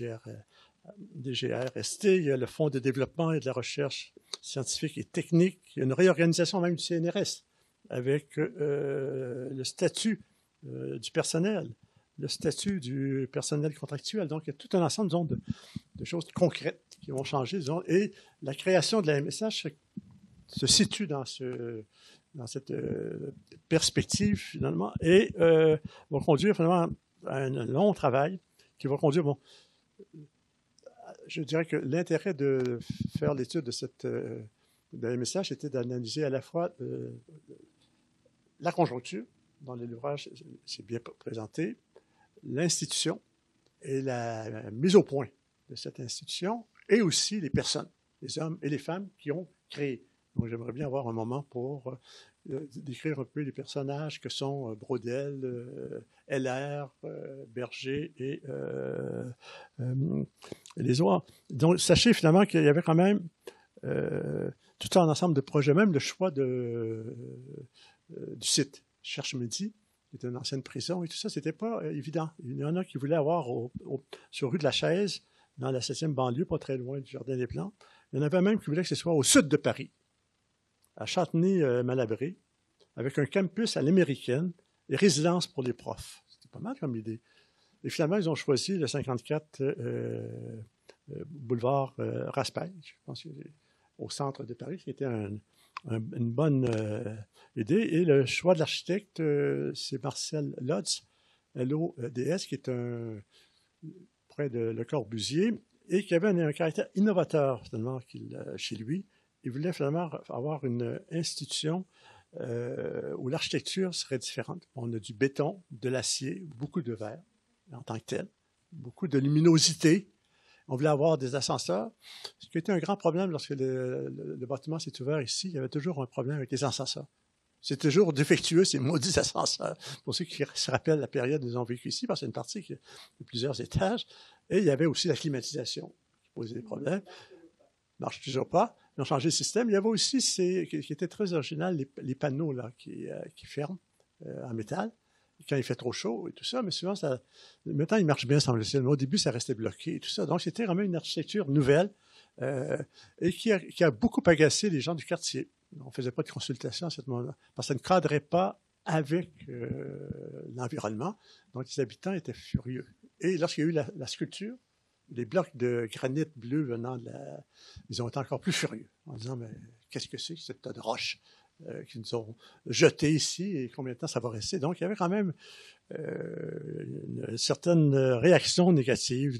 DGRST, il y a le Fonds de développement et de la recherche scientifique et technique, il y a une réorganisation même du CNRS avec le statut du personnel, le statut du personnel contractuel. Donc, il y a tout un ensemble disons, de choses concrètes qui vont changer. Disons, et la création de la MSH se situe dans cette perspective, finalement, et va conduire finalement à un long travail qui va conduire, bon, je dirais que l'intérêt de faire l'étude de la MSH était d'analyser à la fois la conjoncture, dans l'ouvrage, c'est bien présenté, l'institution et la mise au point de cette institution, et aussi les personnes, les hommes et les femmes qui ont créé. Donc, j'aimerais bien avoir un moment pour décrire un peu les personnages que sont Braudel, LR, Berger et les autres. Donc, sachez finalement qu'il y avait quand même tout un ensemble de projets, même le choix du site Cherche-Midi, qui était une ancienne prison, et tout ça, c'était pas évident. Il y en a qui voulaient avoir sur rue de la Chaise, dans la 7e banlieue, pas très loin du Jardin des Plantes. Il y en avait même qui voulaient que ce soit au sud de Paris, à Châtenay-Malabry, avec un campus à l'américaine et résidence pour les profs. C'était pas mal comme idée. Et finalement, ils ont choisi le 54 boulevard Raspail, je pense, au centre de Paris, qui était une bonne idée. Et le choix de l'architecte, c'est Marcel Lotz, LODS, qui est près de Le Corbusier, et qui avait un caractère innovateur, finalement, chez lui. Il voulait finalement avoir une institution où l'architecture serait différente. On a du béton, de l'acier, beaucoup de verre en tant que tel, beaucoup de luminosité. On voulait avoir des ascenseurs, ce qui était un grand problème lorsque le bâtiment s'est ouvert ici. Il y avait toujours un problème avec les ascenseurs. C'est toujours défectueux, ces maudits ascenseurs. Pour ceux qui se rappellent la période où ils ont vécu ici, parce que c'est une partie qui a plusieurs étages. Et il y avait aussi la climatisation qui posait des problèmes. Ne marche toujours pas. Ils ont changé le système. Il y avait aussi, qui était très original, les panneaux là, qui ferment en métal quand il fait trop chaud et tout ça. Mais souvent, maintenant, il marche bien, semble-t-il. Mais au début, ça restait bloqué et tout ça. Donc, c'était vraiment une architecture nouvelle et qui a beaucoup agacé les gens du quartier. On ne faisait pas de consultation à ce moment-là, parce que ça ne cadrait pas avec l'environnement. Donc, les habitants étaient furieux. Et lorsqu'il y a eu la sculpture, les blocs de granit bleu venant ils ont été encore plus furieux, en disant, mais qu'est-ce que c'est que cette tas de roches qui nous ont jetés ici et combien de temps ça va rester? Donc, il y avait quand même une certaine réaction négative.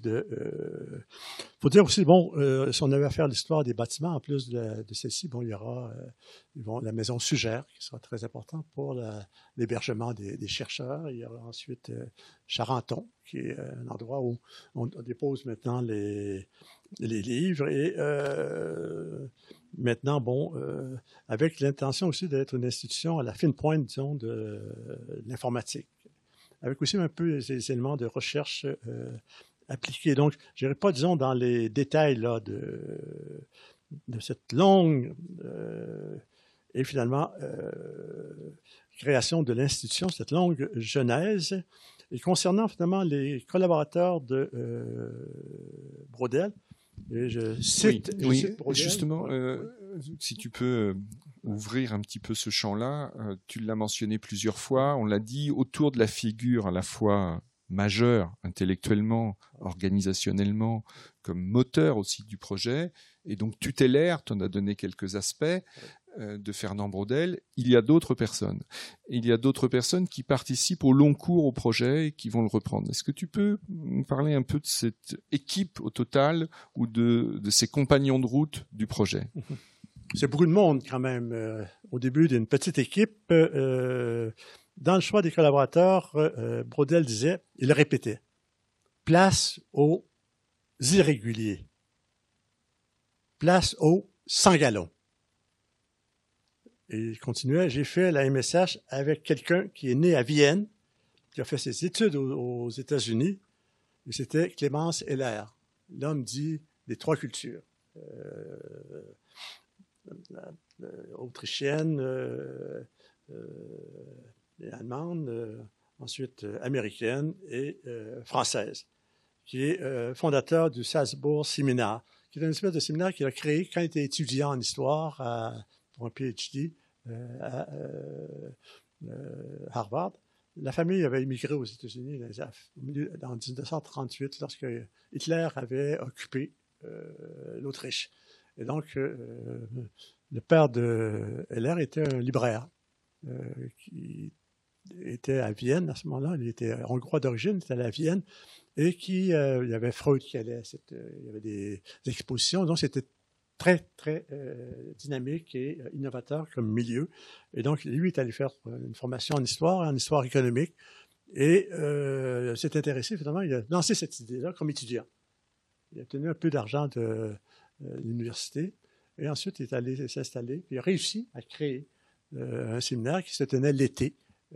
Faut dire aussi, bon, si on avait à faire l'histoire des bâtiments, en plus de celle-ci, bon, il y aura la maison Sugère, qui sera très importante pour l'hébergement des chercheurs. Il y aura ensuite Charenton, qui est un endroit où on dépose maintenant les livres. Et maintenant, bon, avec l'intention aussi d'être une institution à la fine pointe, disons, de l'informatique, avec aussi un peu des éléments de recherche appliqués. Donc, je n'irai pas, disons, dans les détails là, de cette longue et finalement création de l'institution, cette longue genèse. Et concernant finalement les collaborateurs de Braudel, et je cite, Braudel, justement, si tu peux ouvrir un petit peu ce champ-là, tu l'as mentionné plusieurs fois, on l'a dit, autour de la figure à la fois majeure, intellectuellement, organisationnellement, comme moteur aussi du projet, et donc tutélaire, tu en as donné quelques aspects, de Fernand Braudel, il y a d'autres personnes. Et il y a d'autres personnes qui participent au long cours au projet et qui vont le reprendre. Est-ce que tu peux nous parler un peu de cette équipe au total ou de ces compagnons de route du projet? C'est beaucoup de monde quand même. Au début d'une petite équipe, dans le choix des collaborateurs, Braudel disait, il répétait, place aux irréguliers, place aux sans galons. Et il continuait, j'ai fait la MSH avec quelqu'un qui est né à Vienne, qui a fait ses études aux États-Unis, et c'était Clémence Heller, l'homme dit des trois cultures, autrichienne, allemande, ensuite américaine et française, qui est fondateur du Salzbourg Seminar, qui est une espèce de séminaire qu'il a créé quand il était étudiant en histoire pour un PhD à Harvard. La famille avait immigré aux États-Unis en 1938, lorsque Hitler avait occupé l'Autriche. Et donc, le père de Heller était un libraire qui était à Vienne à ce moment-là. Il était hongrois d'origine, il était allé à Vienne, et il y avait Freud qui allait, il y avait des expositions, donc c'était très, très dynamique et innovateur comme milieu. Et donc, lui est allé faire une formation en histoire économique, et s'est intéressé, finalement, il a lancé cette idée-là comme étudiant. Il a obtenu un peu d'argent de l'université, et ensuite, il est allé s'installer, puis il a réussi à créer un séminaire qui se tenait l'été,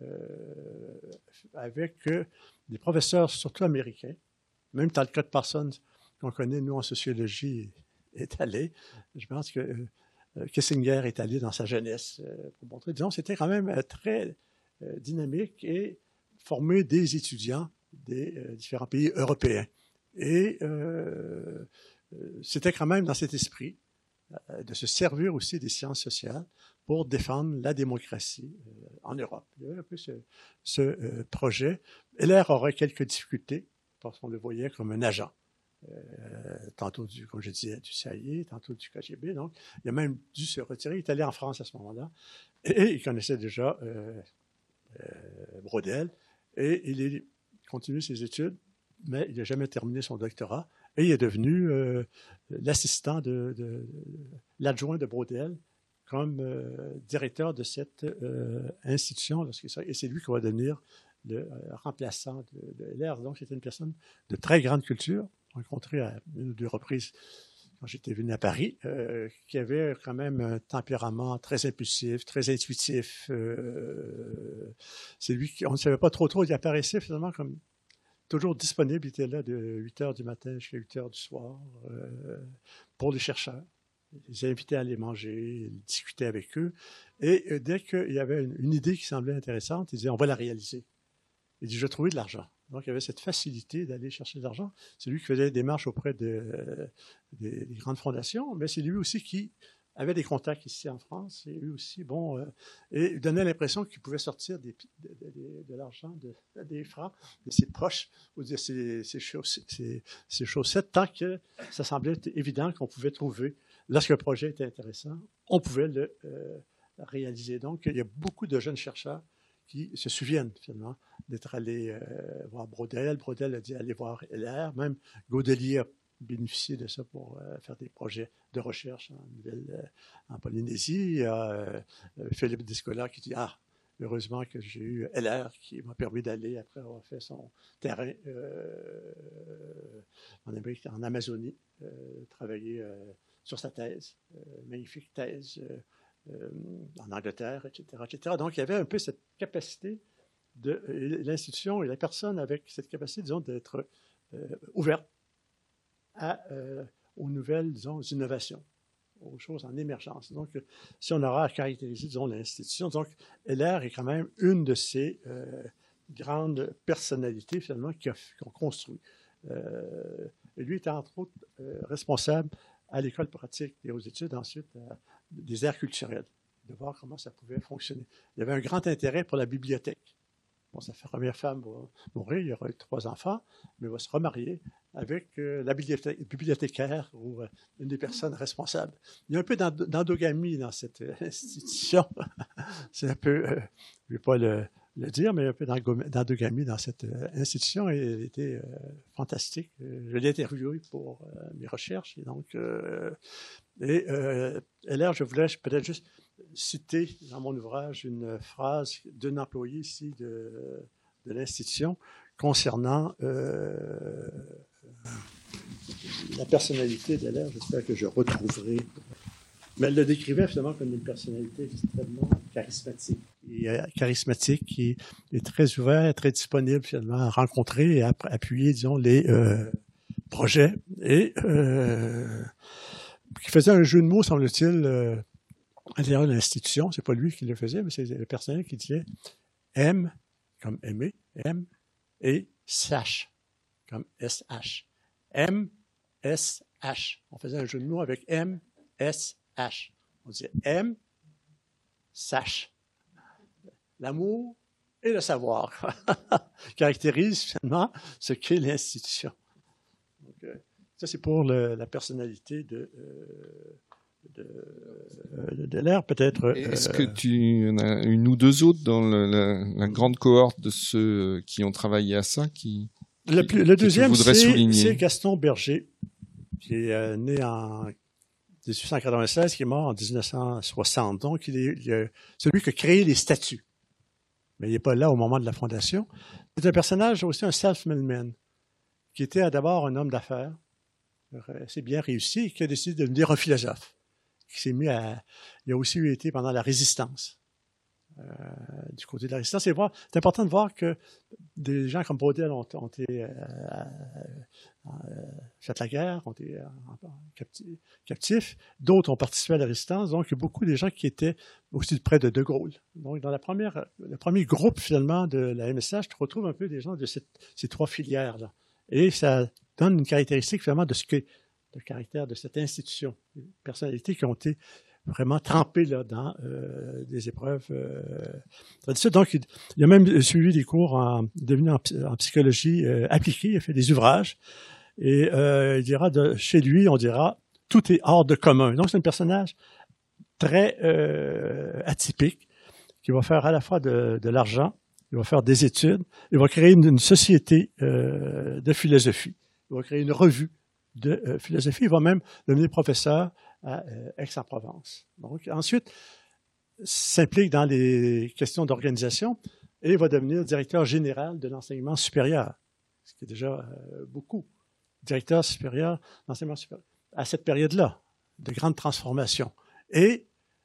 avec des professeurs, surtout américains, même Talcott Parsons, qu'on connaît, nous, en sociologie, est allé. Je pense que Kissinger est allé dans sa jeunesse pour montrer. Disons, c'était quand même très dynamique et former des étudiants des différents pays européens. Et c'était quand même dans cet esprit de se servir aussi des sciences sociales pour défendre la démocratie en Europe. Il y avait un peu ce projet. Heller aurait quelques difficultés parce qu'on le voyait comme un agent. Tantôt, comme je disais, du CIA, tantôt du KGB. Donc, il a même dû se retirer. Il est allé en France à ce moment-là. Et il connaissait déjà Braudel. Et il continue ses études, mais il n'a jamais terminé son doctorat. Et il est devenu l'assistant l'adjoint de Braudel comme directeur de cette institution. Et c'est lui qui va devenir le remplaçant de Heller. Donc, c'était une personne de très grande culture, rencontré à une ou deux reprises quand j'étais venu à Paris, qui avait quand même un tempérament très impulsif, très intuitif. C'est lui on ne savait pas trop. Il apparaissait finalement comme toujours disponible. Il était là de 8 heures du matin jusqu'à 8 heures du soir pour les chercheurs. Il les invitait à aller manger, il discutait avec eux. Et dès qu'il y avait une idée qui semblait intéressante, il disait, on va la réaliser. Il dit, je vais trouver de l'argent. Donc, il y avait cette facilité d'aller chercher de l'argent. C'est lui qui faisait des démarches auprès des grandes fondations, mais c'est lui aussi qui avait des contacts ici en France. Et lui aussi, et il donnait l'impression qu'il pouvait sortir de l'argent, des francs, de ses poches ou de ses chaussettes, tant que ça semblait évident qu'on pouvait trouver. Lorsque le projet était intéressant, on pouvait le réaliser. Donc, il y a beaucoup de jeunes chercheurs qui se souviennent finalement d'être allés voir Braudel. Braudel a dit aller voir Heller. Même Godelier a bénéficié de ça pour faire des projets de recherche en Polynésie. Il y a Philippe Descola qui dit « Ah, heureusement que j'ai eu Heller qui m'a permis d'aller après avoir fait son terrain en Amazonie, travailler sur sa thèse, magnifique thèse, en Angleterre, etc. Donc, il y avait un peu cette capacité de l'institution et la personne avec cette capacité, disons, d'être ouverte aux nouvelles, disons, aux innovations, aux choses en émergence. Donc, si on aura à caractériser, disons, l'institution, donc, Heller est quand même une de ces grandes personnalités, finalement, qui ont construit. Et lui était, entre autres, responsable à l'école pratique et aux études, ensuite, des aires culturelles, de voir comment ça pouvait fonctionner. Il y avait un grand intérêt pour la bibliothèque. Bon, sa première femme va mourir, il aura eu 3 enfants, mais il va se remarier avec la bibliothécaire ou une des personnes responsables. Il y a un peu d'endogamie dans cette institution. C'est un peu, je ne vais pas le dire, mais un peu d'endogamie dans cette institution. Et elle était fantastique. Je l'ai interviewé pour mes recherches. Et donc, Heller, je voulais peut-être juste citer dans mon ouvrage une phrase d'un employé ici de l'institution concernant la personnalité d'Heller. J'espère que je retrouverai. Mais elle le décrivait finalement comme une personnalité extrêmement charismatique, qui est très ouvert, très disponible finalement à rencontrer et à appuyer, disons, les projets. Et qui faisait un jeu de mots, semble-t-il, à l'intérieur de l'institution. C'est pas lui qui le faisait, mais c'est le personnel qui disait M, comme aimer, M, et SH, comme SH. M, S, H. On faisait un jeu de mots avec M, S, H. On disait M, sache. L'amour et le savoir caractérisent finalement ce qu'est l'institution. Donc, ça, c'est pour la personnalité de Heller, peut-être. Est-ce que tu en as une ou deux autres dans la grande cohorte de ceux qui ont travaillé à ça le deuxième, c'est Gaston Berger, qui est né en 1896, qui est mort en 1960. Donc, il est celui qui a créé les statuts. Mais il n'est pas là au moment de la fondation. C'est un personnage aussi, un self-made man, qui était d'abord un homme d'affaires, assez bien réussi, et qui a décidé de devenir un philosophe. Qui s'est mis il a aussi été pendant la Résistance. Du côté de la Résistance. C'est important de voir que des gens comme Braudel ont été fait la guerre, ont été captifs. D'autres ont participé à la Résistance. Donc, il y a beaucoup de gens qui étaient aussi près de De Gaulle. Donc, dans le premier groupe, finalement, de la MSH, tu retrouves un peu des gens de ces 3 filières-là. Et ça donne une caractéristique, finalement, de ce qu'est le caractère de cette institution. Des personnalités qui ont été vraiment trempé là, dans des épreuves traditionnelles. Donc, il a même suivi des cours devenu en psychologie appliquée, il a fait des ouvrages, et il dira chez lui, on dira, tout est hors de commun. Donc, c'est un personnage très atypique, qui va faire à la fois de l'argent, il va faire des études, il va créer une société de philosophie, il va créer une revue de philosophie, il va même devenir professeur à Aix-en-Provence. Donc, ensuite, s'implique dans les questions d'organisation et va devenir directeur général de l'enseignement supérieur, ce qui est déjà beaucoup. Directeur supérieur d'enseignement supérieur. À cette période-là, de grande transformation. Et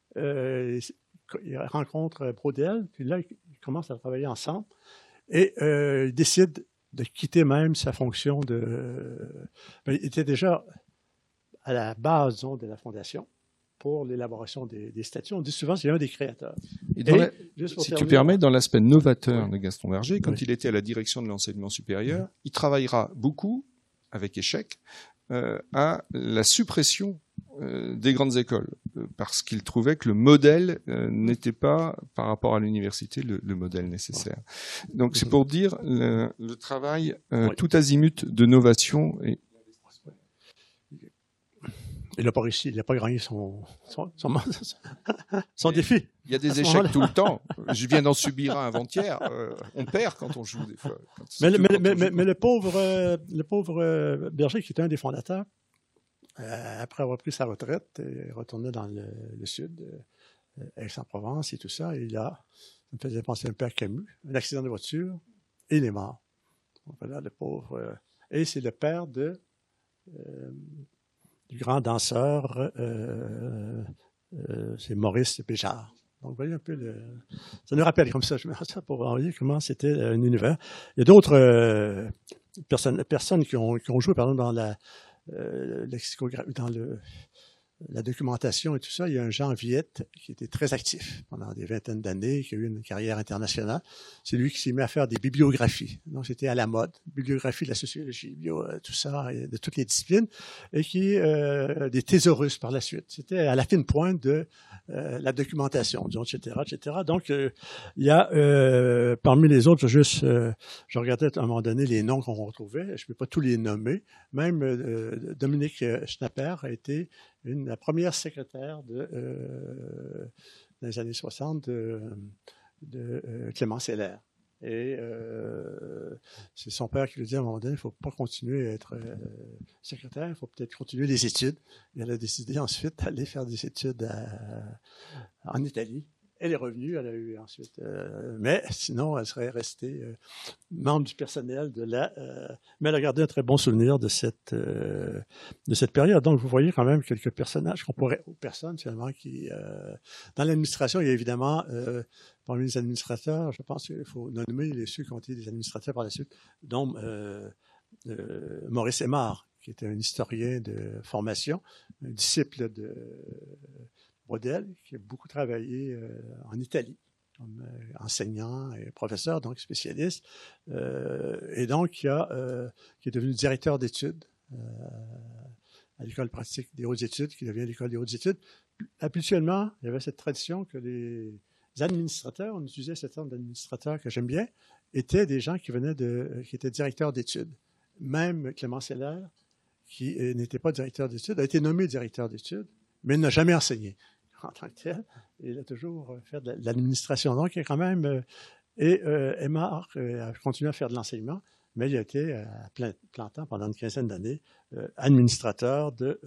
il rencontre Braudel, puis là, ils commencent à travailler ensemble, et il décide de quitter même sa fonction de... il était déjà à la base, disons, de la Fondation pour l'élaboration des statuts. On dit souvent que c'est un des créateurs. Si tu permets, dans l'aspect novateur de Gaston Berger, quand il était à la direction de l'enseignement supérieur, il travaillera beaucoup, avec échec, à la suppression des grandes écoles, parce qu'il trouvait que le modèle n'était pas, par rapport à l'université, le modèle nécessaire. Donc c'est pour dire le travail tout azimut de novation. Il n'a pas réussi, il n'a pas gagné son défi. Il y a des échecs tout le temps. Je viens d'en subir un avant-hier. On perd quand on joue des fois. Mais le pauvre Berger, qui était un des fondateurs, après avoir pris sa retraite, est retourné dans le sud, Aix-en-Provence et tout ça, et là, ça me faisait penser un peu à Camus, un accident de voiture, et il est mort. Donc, voilà, le pauvre. Et c'est le père du grand danseur, c'est Maurice Béjart. Donc, vous voyez un peu ça nous rappelle comme ça, je me rappelle pour voyez comment c'était un univers. Il y a d'autres personnes qui ont joué, par exemple, dans la lexicographie, dans la documentation et tout ça. Il y a un Jean Viette qui était très actif pendant des vingtaines d'années, qui a eu une carrière internationale. C'est lui qui s'est mis à faire des bibliographies. Donc, c'était à la mode. Bibliographie de la sociologie, tout ça, de toutes les disciplines. Et qui des thésaurus par la suite. C'était à la fine pointe de la documentation, disons, etc., etc. Donc, il y a, parmi les autres, je regardais à un moment donné les noms qu'on retrouvait. Je ne peux pas tous les nommer. Même Dominique Schnapper a été la première secrétaire dans les années 60 de Clément Seller. Et c'est son père qui lui dit à un moment donné, il ne faut pas continuer à être secrétaire, il faut peut-être continuer les études. Et elle a décidé ensuite d'aller faire des études en Italie. Elle est revenue, elle a eu ensuite... mais sinon, elle serait restée membre du personnel de mais elle a gardé un très bon souvenir de cette période. Donc, vous voyez quand même quelques personnages personnes finalement qui... dans l'administration, il y a évidemment, parmi les administrateurs, je pense qu'il faut nommer ceux qui ont été des administrateurs par la suite, dont Maurice Aymar, qui était un historien de formation, un disciple de... Braudel, qui a beaucoup travaillé en Italie comme enseignant et professeur, donc spécialiste, et donc qui est devenu directeur d'études à l'école pratique des hautes études, qui devient l'école des hautes études. Habituellement, il y avait cette tradition que les administrateurs, on utilisait ce terme d'administrateur que j'aime bien, étaient des gens qui étaient directeurs d'études. Même Clément Seller, qui n'était pas directeur d'études, a été nommé directeur d'études, mais il n'a jamais enseigné en tant que tel. Il a toujours fait de l'administration. Donc, il y a quand même... Aymar a continué à faire de l'enseignement, mais il a été à plein temps, pendant une quinzaine d'années, administrateur de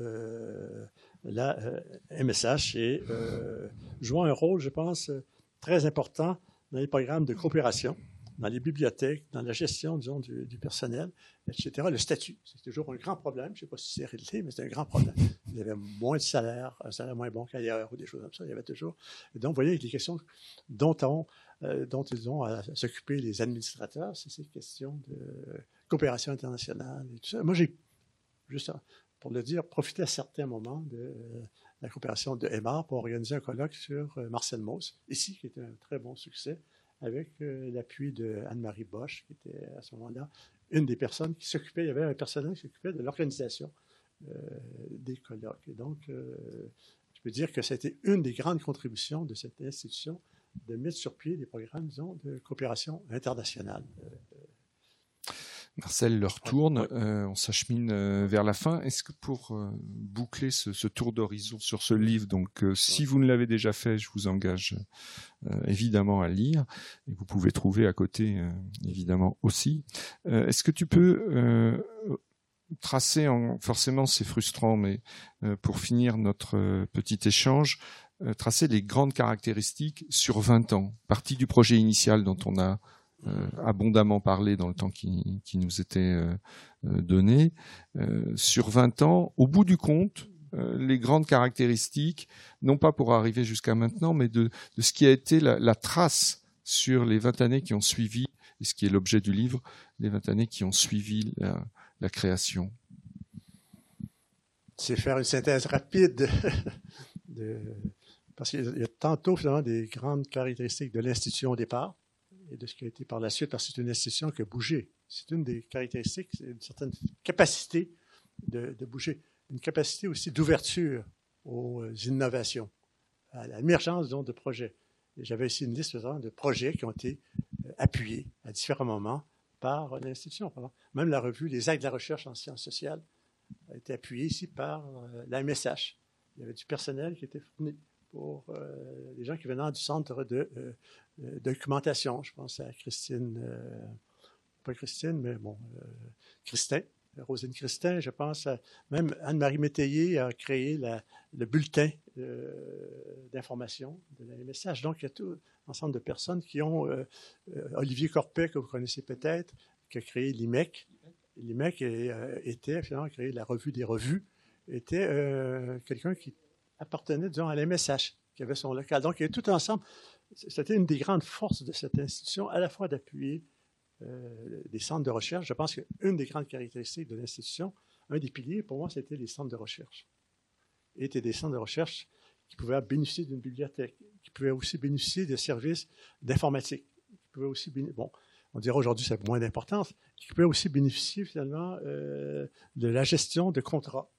la MSH et jouant un rôle, je pense, très important dans les programmes de coopération, dans les bibliothèques, dans la gestion, disons, du personnel, etc. Le statut, c'est toujours un grand problème. Je ne sais pas si c'est réalité, mais c'est un grand problème. Il y avait moins de salaire, un salaire moins bon qu'ailleurs, ou des choses comme ça. Il y avait toujours. Et donc, vous voyez, les questions dont ils ont à s'occuper les administrateurs, c'est ces questions de coopération internationale et tout ça. Moi, j'ai, juste pour le dire, profité à certains moments de la coopération de Aymar pour organiser un colloque sur Marcel Mauss, ici, qui était un très bon succès, avec l'appui de Anne-Marie Bosch, qui était à ce moment-là une des personnes qui s'occupait, il y avait un personnel qui s'occupait de l'organisation des colloques. Et donc, je peux dire que c'était une des grandes contributions de cette institution de mettre sur pied des programmes, disons, de coopération internationale. Marcel, l'heure tourne, on s'achemine vers la fin. Est-ce que pour boucler ce tour d'horizon sur ce livre, donc si vous ne l'avez déjà fait, je vous engage évidemment à lire, et vous pouvez trouver à côté évidemment aussi. Est-ce que tu peux tracer, forcément c'est frustrant, mais pour finir notre petit échange, tracer les grandes caractéristiques sur 20 ans, partie du projet initial dont on a abondamment parlé dans le temps qui nous était donné. Sur 20 ans, au bout du compte, les grandes caractéristiques, non pas pour arriver jusqu'à maintenant, mais de ce qui a été la trace sur les 20 années qui ont suivi, et ce qui est l'objet du livre, les 20 années qui ont suivi la création. C'est faire une synthèse rapide parce qu'il y a tantôt finalement des grandes caractéristiques de l'institution au départ, et de ce qui a été par la suite, parce que c'est une institution qui a bougé. C'est une des caractéristiques, c'est une certaine capacité de bouger, une capacité aussi d'ouverture aux innovations, à l'émergence de projets. Et j'avais ici une liste de projets qui ont été appuyés à différents moments par l'institution. Même la revue Les Actes de la recherche en sciences sociales a été appuyée ici par la MSH. Il y avait du personnel qui était fourni pour les gens qui venaient du centre de documentation. Je pense à Christine, pas Christine, mais bon, Christin, Rosine Christin. Je pense à même Anne-Marie Métayer a créé le bulletin d'information de la MSH. Donc, il y a tout un ensemble de personnes qui ont Olivier Corpet, que vous connaissez peut-être, qui a créé l'IMEC. L'IMEC était finalement créé la revue des revues, était quelqu'un qui appartenait, disons, à la MSH, qui avait son local. Donc, il y a tout ensemble. C'était une des grandes forces de cette institution, à la fois d'appuyer des centres de recherche. Je pense qu'une des grandes caractéristiques de l'institution, un des piliers, pour moi, c'était les centres de recherche. Et étaient des centres de recherche qui pouvaient bénéficier d'une bibliothèque, qui pouvaient aussi bénéficier de services d'informatique, qui pouvaient aussi bon, on dirait aujourd'hui que ça a moins d'importance, qui pouvaient aussi bénéficier finalement de la gestion de contrats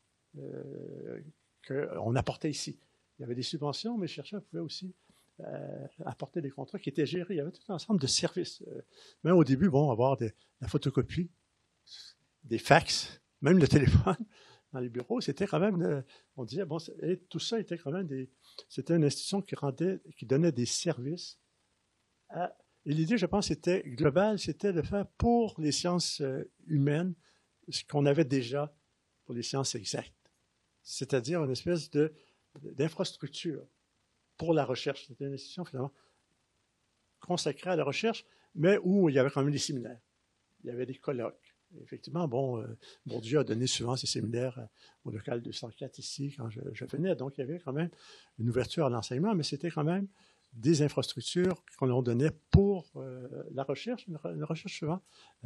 qu'on apportait ici. Il y avait des subventions, mais les chercheurs pouvaient aussi apporter des contrats qui étaient gérés. Il y avait tout un ensemble de services. Même au début, bon, avoir la photocopie, des fax, même le téléphone dans les bureaux, c'était quand même, on disait, bon, et tout ça était quand même c'était une institution qui donnait des services et l'idée, je pense, était globale, c'était de faire pour les sciences humaines ce qu'on avait déjà pour les sciences exactes. C'est-à-dire une espèce d'infrastructure pour la recherche. C'était une institution finalement consacrée à la recherche, mais où il y avait quand même des séminaires. Il y avait des colloques. Et effectivement, bon, Bourdieu a donné souvent ses séminaires au local 204 ici quand je venais. Donc, il y avait quand même une ouverture à l'enseignement, mais c'était quand même des infrastructures qu'on leur donnait pour la recherche, une recherche souvent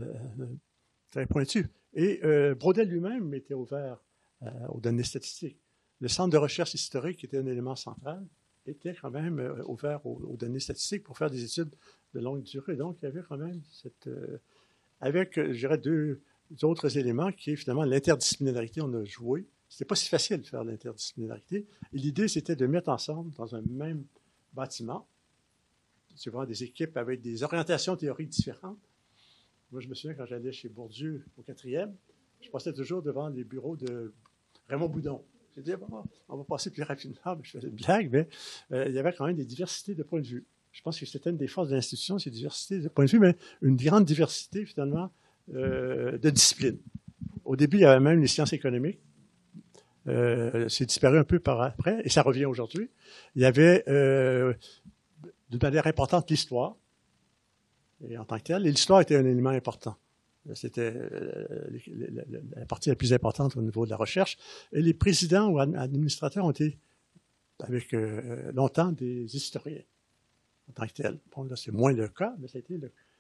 très pointue. Et Braudel lui-même était ouvert aux données statistiques. Le centre de recherche historique, qui était un élément central, était quand même ouvert aux données statistiques pour faire des études de longue durée. Donc, il y avait quand même avec, je dirais, deux autres éléments qui est finalement l'interdisciplinarité. On a joué. C'était pas si facile de faire l'interdisciplinarité. Et l'idée, c'était de mettre ensemble dans un même bâtiment, souvent des équipes avec des orientations théoriques différentes. Moi, je me souviens quand j'allais chez Bourdieu au 4e, je passais toujours devant les bureaux de Raymond Boudon. J'ai dit, bon, on va passer plus rapidement. Je faisais une blague, mais il y avait quand même des diversités de points de vue. Je pense que c'était une des forces de l'institution, c'est diversité de points de vue, mais une grande diversité, finalement, de disciplines. Au début, il y avait même les sciences économiques. C'est disparu un peu par après, et ça revient aujourd'hui. Il y avait, de manière importante, l'histoire, et en tant que telle. Et l'histoire était un élément important. C'était la partie la plus importante au niveau de la recherche. Et les présidents ou administrateurs ont été, avec longtemps, des historiens, en tant que tels. Bon, là, c'est moins le cas, mais ça a été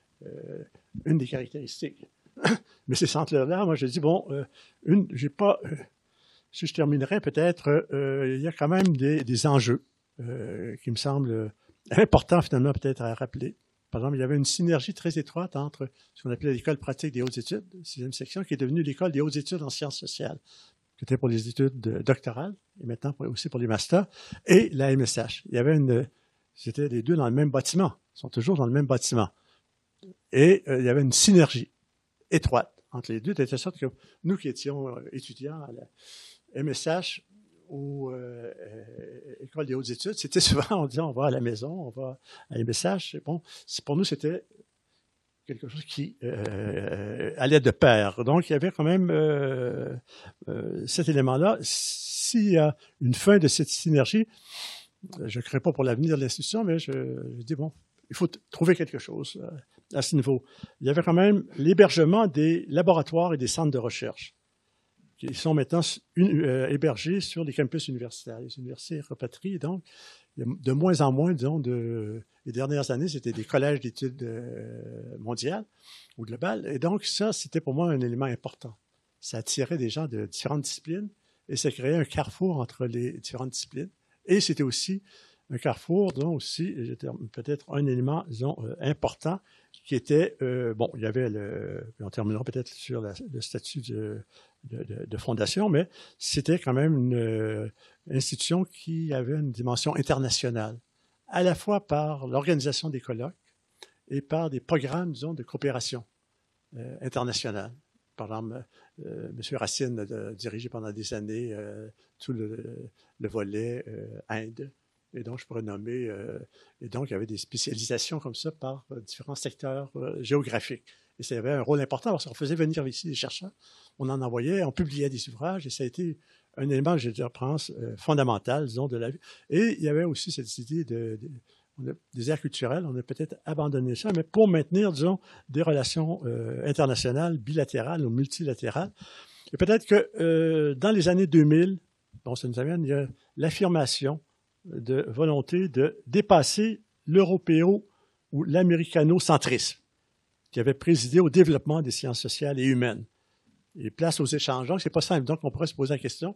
une des caractéristiques. Mais ces centres-là, moi, je dis, bon, j'ai pas... si je terminerais, peut-être, il y a quand même des enjeux qui me semblent importants, finalement, peut-être à rappeler. Par exemple, il y avait une synergie très étroite entre ce qu'on appelait l'école pratique des hautes études, 6e section, qui est devenue l'école des hautes études en sciences sociales, qui était pour les études doctorales, et maintenant aussi pour les masters, et la MSH. C'était les deux dans le même bâtiment. Ils sont toujours dans le même bâtiment. Et il y avait une synergie étroite entre les deux, de telle sorte que nous qui étions étudiants à la MSH ou École des hautes études, c'était souvent, on disait, on va à la maison, on va à la MSH. Bon, pour nous, c'était quelque chose qui allait de pair. Donc, il y avait quand même cet élément-là. S'il y a une fin de cette synergie, je ne crains pas pour l'avenir de l'institution, mais je dis, bon, il faut trouver quelque chose à ce niveau. Il y avait quand même l'hébergement des laboratoires et des centres de recherche qui sont maintenant hébergés sur les campus universitaires. Les universités repatrient, donc, de moins en moins, disons, les dernières années, c'était des collèges d'études mondiales ou globales. Et donc, ça, c'était pour moi un élément important. Ça attirait des gens de différentes disciplines et ça créait un carrefour entre les différentes disciplines. Et c'était aussi un carrefour, disons aussi, peut-être un élément, disons, important qui était, bon, il y avait on terminera peut-être sur le statut de fondation, mais c'était quand même une institution qui avait une dimension internationale, à la fois par l'organisation des colloques et par des programmes, disons, de coopération internationale. Par exemple, M. Racine a dirigé pendant des années tout le volet Inde. Et donc, je pourrais nommer, et donc, il y avait des spécialisations comme ça par différents secteurs géographiques. Et ça avait un rôle important parce qu'on faisait venir ici des chercheurs, on en envoyait, on publiait des ouvrages, et ça a été un élément, je pense, fondamental, disons, de la vie. Et il y avait aussi cette idée des aires culturelles, on a peut-être abandonné ça, mais pour maintenir, disons, des relations internationales, bilatérales ou multilatérales. Et peut-être que dans les années 2000, bon, ça nous amène, il y a l'affirmation de volonté de dépasser l'européo ou l'américano-centrisme qui avait présidé au développement des sciences sociales et humaines. Et place aux échanges. Donc, c'est pas simple. Donc, on pourrait se poser la question,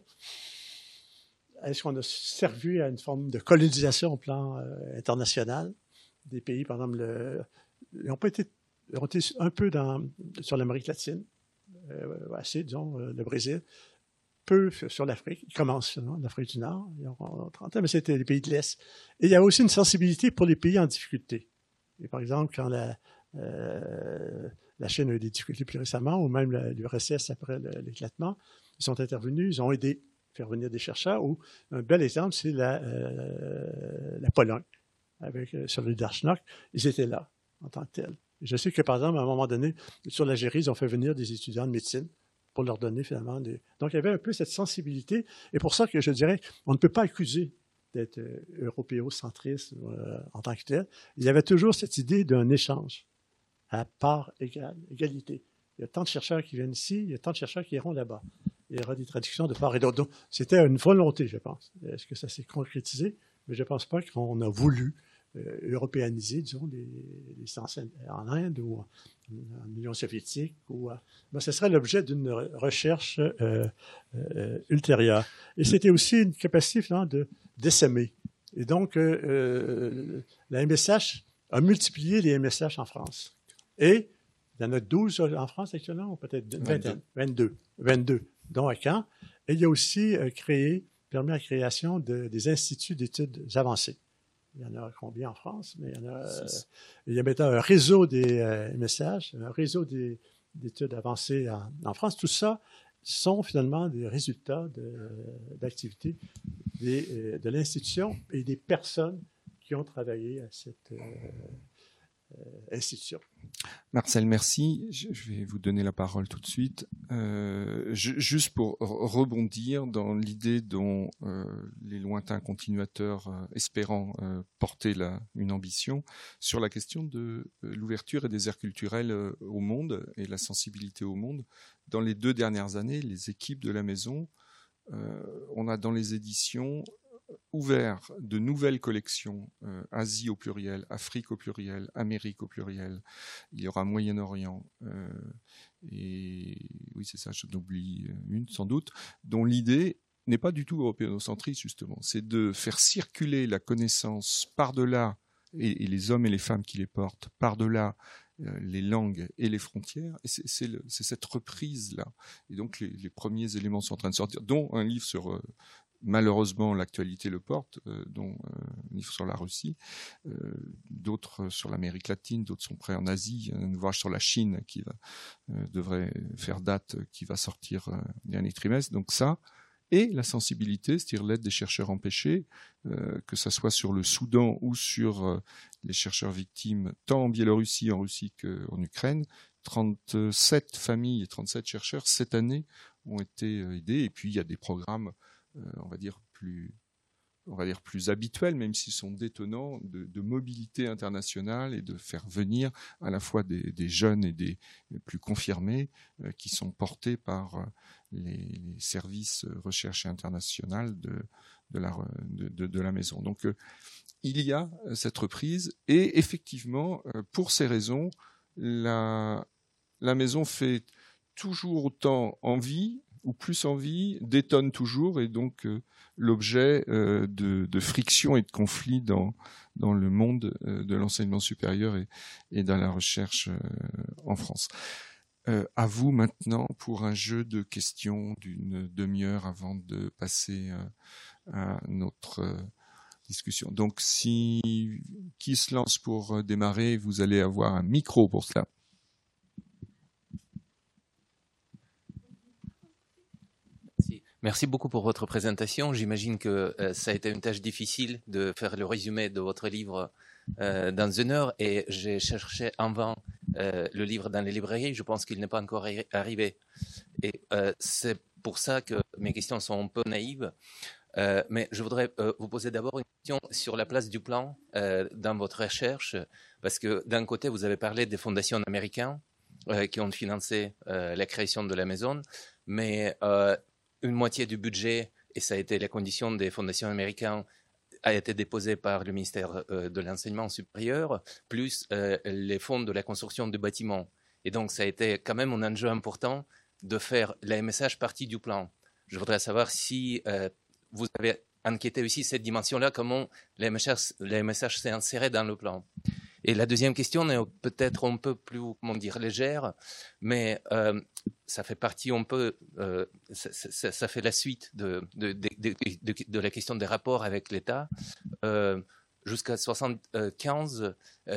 est-ce qu'on a servi à une forme de colonisation au plan international des pays, par exemple, ils ont été un peu sur l'Amérique latine, assez, disons, le Brésil, peu sur l'Afrique. Ils commencent, l'Afrique du Nord, ils ont 30 ans, mais c'était les pays de l'Est. Et il y a aussi une sensibilité pour les pays en difficulté. Et par exemple, quand la Chine a eu des difficultés plus récemment, ou même l'URSS après l'éclatement, ils sont intervenus, ils ont aidé à faire venir des chercheurs. Ou un bel exemple, c'est la Pologne, sur l'île d'Archnock. Ils étaient là en tant que tels. Et je sais que, par exemple, à un moment donné, sur l'Algérie, ils ont fait venir des étudiants de médecine pour leur donner finalement des... Donc, il y avait un peu cette sensibilité. Et pour ça que je dirais, on ne peut pas accuser d'être européocentriste en tant que tel. Il y avait toujours cette idée d'un échange à part égale, égalité. Il y a tant de chercheurs qui viennent ici, il y a tant de chercheurs qui iront là-bas. Il y aura des traductions de part et d'autre. Donc, c'était une volonté, je pense. Est-ce que ça s'est concrétisé? Mais je ne pense pas qu'on a voulu européaniser, disons, les sciences en Inde ou en Union soviétique. Ce serait l'objet d'une recherche ultérieure. Et c'était aussi une capacité, finalement, d'essaimer. Et donc, la MSH a multiplié les MSH en France. Et il y en a 12 en France actuellement, ou peut-être 22, dont à Caen. Et il y a aussi permis la création des instituts d'études avancées. Il y en a combien en France? Mais il y a maintenant un réseau des MSH, un réseau d'études avancées en France. Tout ça sont finalement des résultats d'activités de l'institution et des personnes qui ont travaillé à cette institution. Marcel, merci. Je vais vous donner la parole tout de suite. Juste pour rebondir dans l'idée dont les lointains continuateurs espérant porter une ambition sur la question de l'ouverture et des aires culturelles au monde et la sensibilité au monde. Dans les 2 dernières années, les équipes de la maison, on a dans les éditions ouvert de nouvelles collections, Asie au pluriel, Afrique au pluriel, Amérique au pluriel, il y aura Moyen-Orient, et oui c'est ça, j'en oublie une sans doute, dont l'idée n'est pas du tout européanocentriste justement, c'est de faire circuler la connaissance par-delà, et les hommes et les femmes qui les portent, par-delà les langues et les frontières. Et c'est cette reprise-là. Et donc les premiers éléments sont en train de sortir, dont un livre sur... malheureusement, l'actualité le porte, dont un livre sur la Russie, d'autres sur l'Amérique latine, d'autres sont prêts en Asie, un ouvrage sur la Chine qui devrait faire date, qui va sortir dernier trimestre. Donc ça, et la sensibilité, c'est-à-dire l'aide des chercheurs empêchés, que ça soit sur le Soudan ou sur les chercheurs victimes, tant en Biélorussie, en Russie qu'en Ukraine. 37 familles et 37 chercheurs cette année ont été aidés. Et puis il y a des programmes on va dire plus habituels, même s'ils sont détonnants, de mobilité internationale et de faire venir à la fois des jeunes et des plus confirmés qui sont portés par les services recherche internationale de la maison. Donc il y a cette reprise et effectivement, pour ces raisons, la maison fait toujours autant envie ou plus envie, détonne toujours, et donc l'objet de friction et de conflits dans le monde de l'enseignement supérieur et dans la recherche en France. À vous maintenant pour un jeu de questions d'une demi-heure avant de passer à notre discussion. Donc, qui se lance pour démarrer, vous allez avoir un micro pour cela. Merci beaucoup pour votre présentation. J'imagine que ça a été une tâche difficile de faire le résumé de votre livre dans une heure et j'ai cherché en vain le livre dans les librairies. Je pense qu'il n'est pas encore arrivé. Et c'est pour ça que mes questions sont un peu naïves. Mais je voudrais vous poser d'abord une question sur la place du plan dans votre recherche. Parce que d'un côté, vous avez parlé des fondations américaines qui ont financé la création de la maison. Mais une moitié du budget, et ça a été la condition des fondations américaines, a été déposée par le ministère de l'Enseignement supérieur, plus les fonds de la construction du bâtiment. Et donc, ça a été quand même un enjeu important de faire la MSH partie du plan. Je voudrais savoir si vous avez enquêté aussi cette dimension-là, comment la MSH s'est insérée dans le plan. Et la deuxième question est peut-être un peu plus, légère, mais ça fait partie un peu, ça fait la suite de la question des rapports avec l'État. Jusqu'à 1975,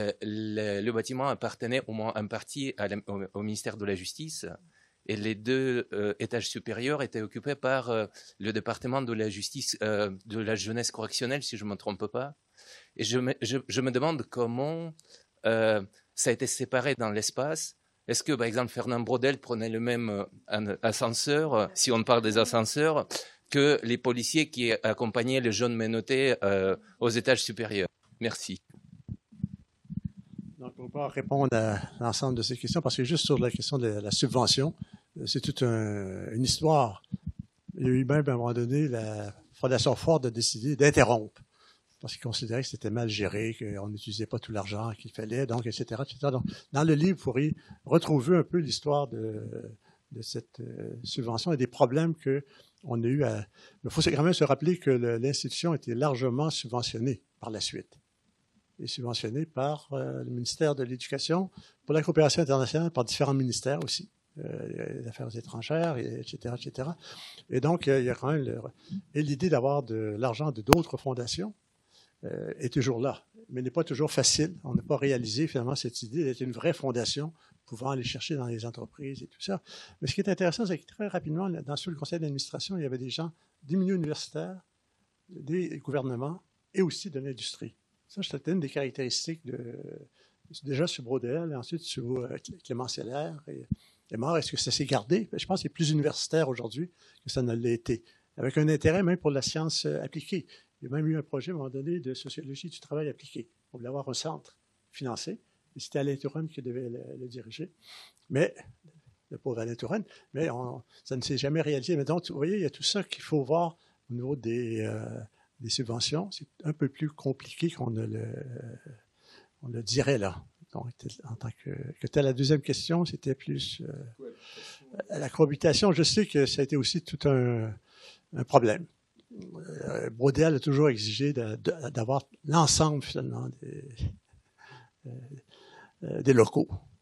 le bâtiment appartenait au moins en partie au ministère de la Justice. Et les deux étages supérieurs étaient occupés par le département de la justice, de la jeunesse correctionnelle, si je ne me trompe pas. Et je me demande comment ça a été séparé dans l'espace. Est-ce que, par exemple, Fernand Braudel prenait le même ascenseur, si on parle des ascenseurs, que les policiers qui accompagnaient les jeunes menottés aux étages supérieurs? Merci. Donc, on ne peut pas répondre à l'ensemble de ces questions parce que juste sur la question de la subvention, c'est toute une histoire. Il y a eu même à un moment donné, la Fondation Ford a décidé d'interrompre parce qu'ils considéraient que c'était mal géré, qu'on n'utilisait pas tout l'argent qu'il fallait, donc, etc., etc. Donc, dans le livre, vous pourrez retrouver un peu l'histoire de cette subvention et des problèmes qu'on a eu à... Il faut quand même se rappeler que l'institution a été largement subventionnée par la suite. Et subventionnée par le ministère de l'Éducation, pour la coopération internationale, par différents ministères aussi, les affaires étrangères, etc., etc. Et donc, il y a quand même... Et l'idée d'avoir de l'argent de d'autres fondations est toujours là, mais n'est pas toujours facile. On n'a pas réalisé finalement cette idée d'être une vraie fondation pouvant aller chercher dans les entreprises et tout ça. Mais ce qui est intéressant, c'est que très rapidement, dans le conseil d'administration, il y avait des gens des milieux universitaires, des gouvernements et aussi de l'industrie. Ça, c'était une des caractéristiques déjà sur Braudel et ensuite sur Clément Seller et mort. Est-ce que ça s'est gardé? Je pense que c'est plus universitaire aujourd'hui que ça ne l'a été, avec un intérêt même pour la science appliquée. Il y a même eu un projet à un moment donné de sociologie du travail appliqué. On voulait avoir un centre financé, et c'était Alain Touraine qui devait le diriger. Mais, le pauvre Alain Touraine, mais ça ne s'est jamais réalisé. Mais donc, vous voyez, il y a tout ça qu'il faut voir au niveau des subventions. C'est un peu plus compliqué qu'on ne le dirait là. Donc, en tant que telle, la deuxième question, c'était plus la cohabitation. Je sais que ça a été aussi tout un problème. Braudel a toujours exigé d'avoir l'ensemble finalement des locaux.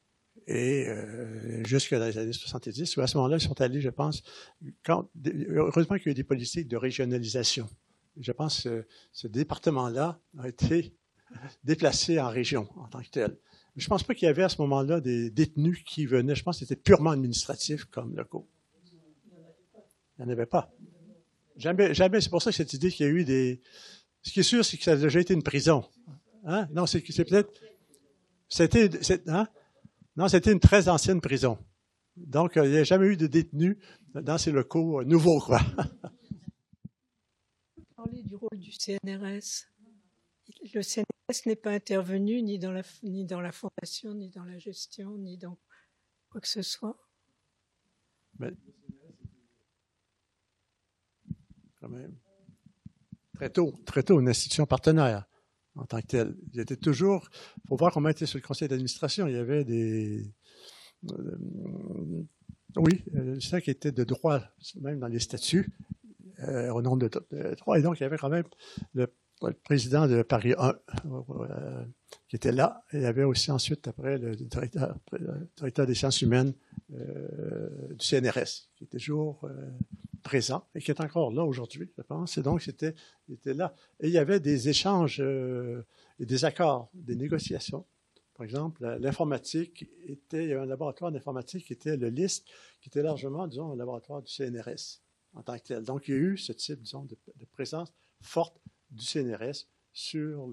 Et jusque dans les années 70, où à ce moment-là, ils sont allés, je pense, heureusement qu'il y a eu des politiques de régionalisation. Je pense que ce département-là a été déplacé en région en tant que tel. Je ne pense pas qu'il y avait à ce moment-là des détenus qui venaient. Je pense que c'était purement administratif comme locaux. Il n'y en avait pas. Jamais, c'est pour ça que cette idée qu'il y a eu des... Ce qui est sûr, c'est que ça a déjà été une prison. Hein? Non, c'est peut-être... Non, c'était une très ancienne prison. Donc, il n'y a jamais eu de détenus dans ces locaux nouveaux, quoi. Parler du rôle du CNRS. Le CNRS n'est pas intervenu ni dans la fondation, ni dans la gestion, ni dans quoi que ce soit. Mais, quand même, très tôt, une institution partenaire en tant que telle. Il était toujours, il faut voir comment était sur le conseil d'administration. Il y avait des, ça qui était de droit, même dans les statuts, au nom de droit. Et donc, il y avait quand même le président de Paris 1 qui était là. Et il y avait aussi ensuite, après, le directeur des sciences humaines du CNRS, qui était toujours présent et qui est encore là aujourd'hui, je pense. Et donc, il était là. Et il y avait des échanges et des accords, des négociations. Par exemple, l'informatique il y avait un laboratoire d'informatique qui était le LIST, qui était largement, disons, un laboratoire du CNRS en tant que tel. Donc, il y a eu ce type, disons, de présence forte du CNRS sur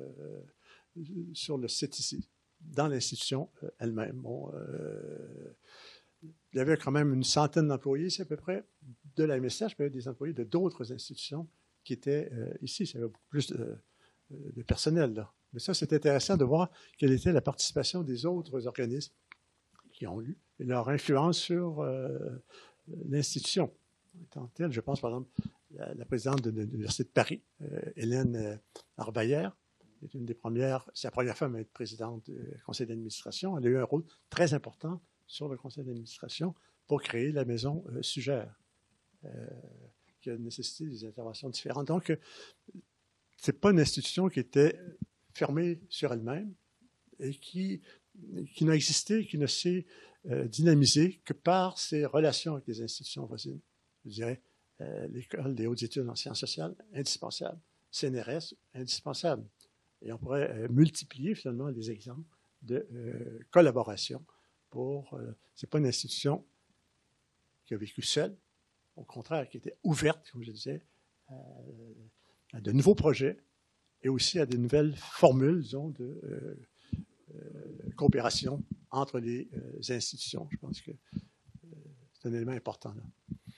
le site ici, dans l'institution elle-même. Bon, il y avait quand même une centaine d'employés ici à peu près de la MSH, mais il y avait des employés de d'autres institutions qui étaient ici. Il y avait beaucoup plus de personnel là. Mais ça, c'est intéressant de voir quelle était la participation des autres organismes qui ont lu et leur influence sur l'institution. En tant que telle, je pense par exemple la présidente de l'Université de Paris, Hélène Arbaillère, est une des premières, c'est la première femme à être présidente du conseil d'administration. Elle a eu un rôle très important sur le conseil d'administration pour créer la maison Sugère, qui a nécessité des interventions différentes. Donc, c'est pas une institution qui était fermée sur elle-même et qui n'a existé, qui ne s'est dynamisée que par ses relations avec les institutions voisines. Je dirais, l'École des hautes études en sciences sociales, indispensable. CNRS, indispensable. Et on pourrait multiplier finalement les exemples de collaboration pour... c'est pas une institution qui a vécu seule, au contraire, qui était ouverte, comme je disais, à de nouveaux projets et aussi à de nouvelles formules, disons, de coopération entre les institutions. Je pense que c'est un élément important là.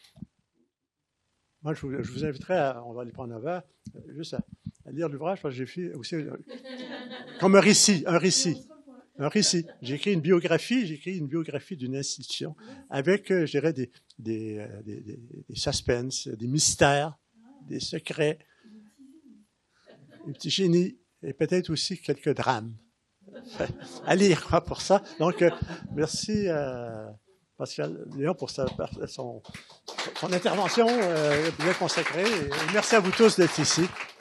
Moi, je vous inviterais, on va aller prendre un verre, juste à lire l'ouvrage, parce que j'ai fait aussi comme un récit. J'ai écrit une biographie d'une institution avec, je dirais, des suspens, des mystères, des secrets, des petits génies, et peut-être aussi quelques drames. À lire pour ça. Donc, merci Pascal Léon pour son intervention bien consacrée. Et merci à vous tous d'être ici.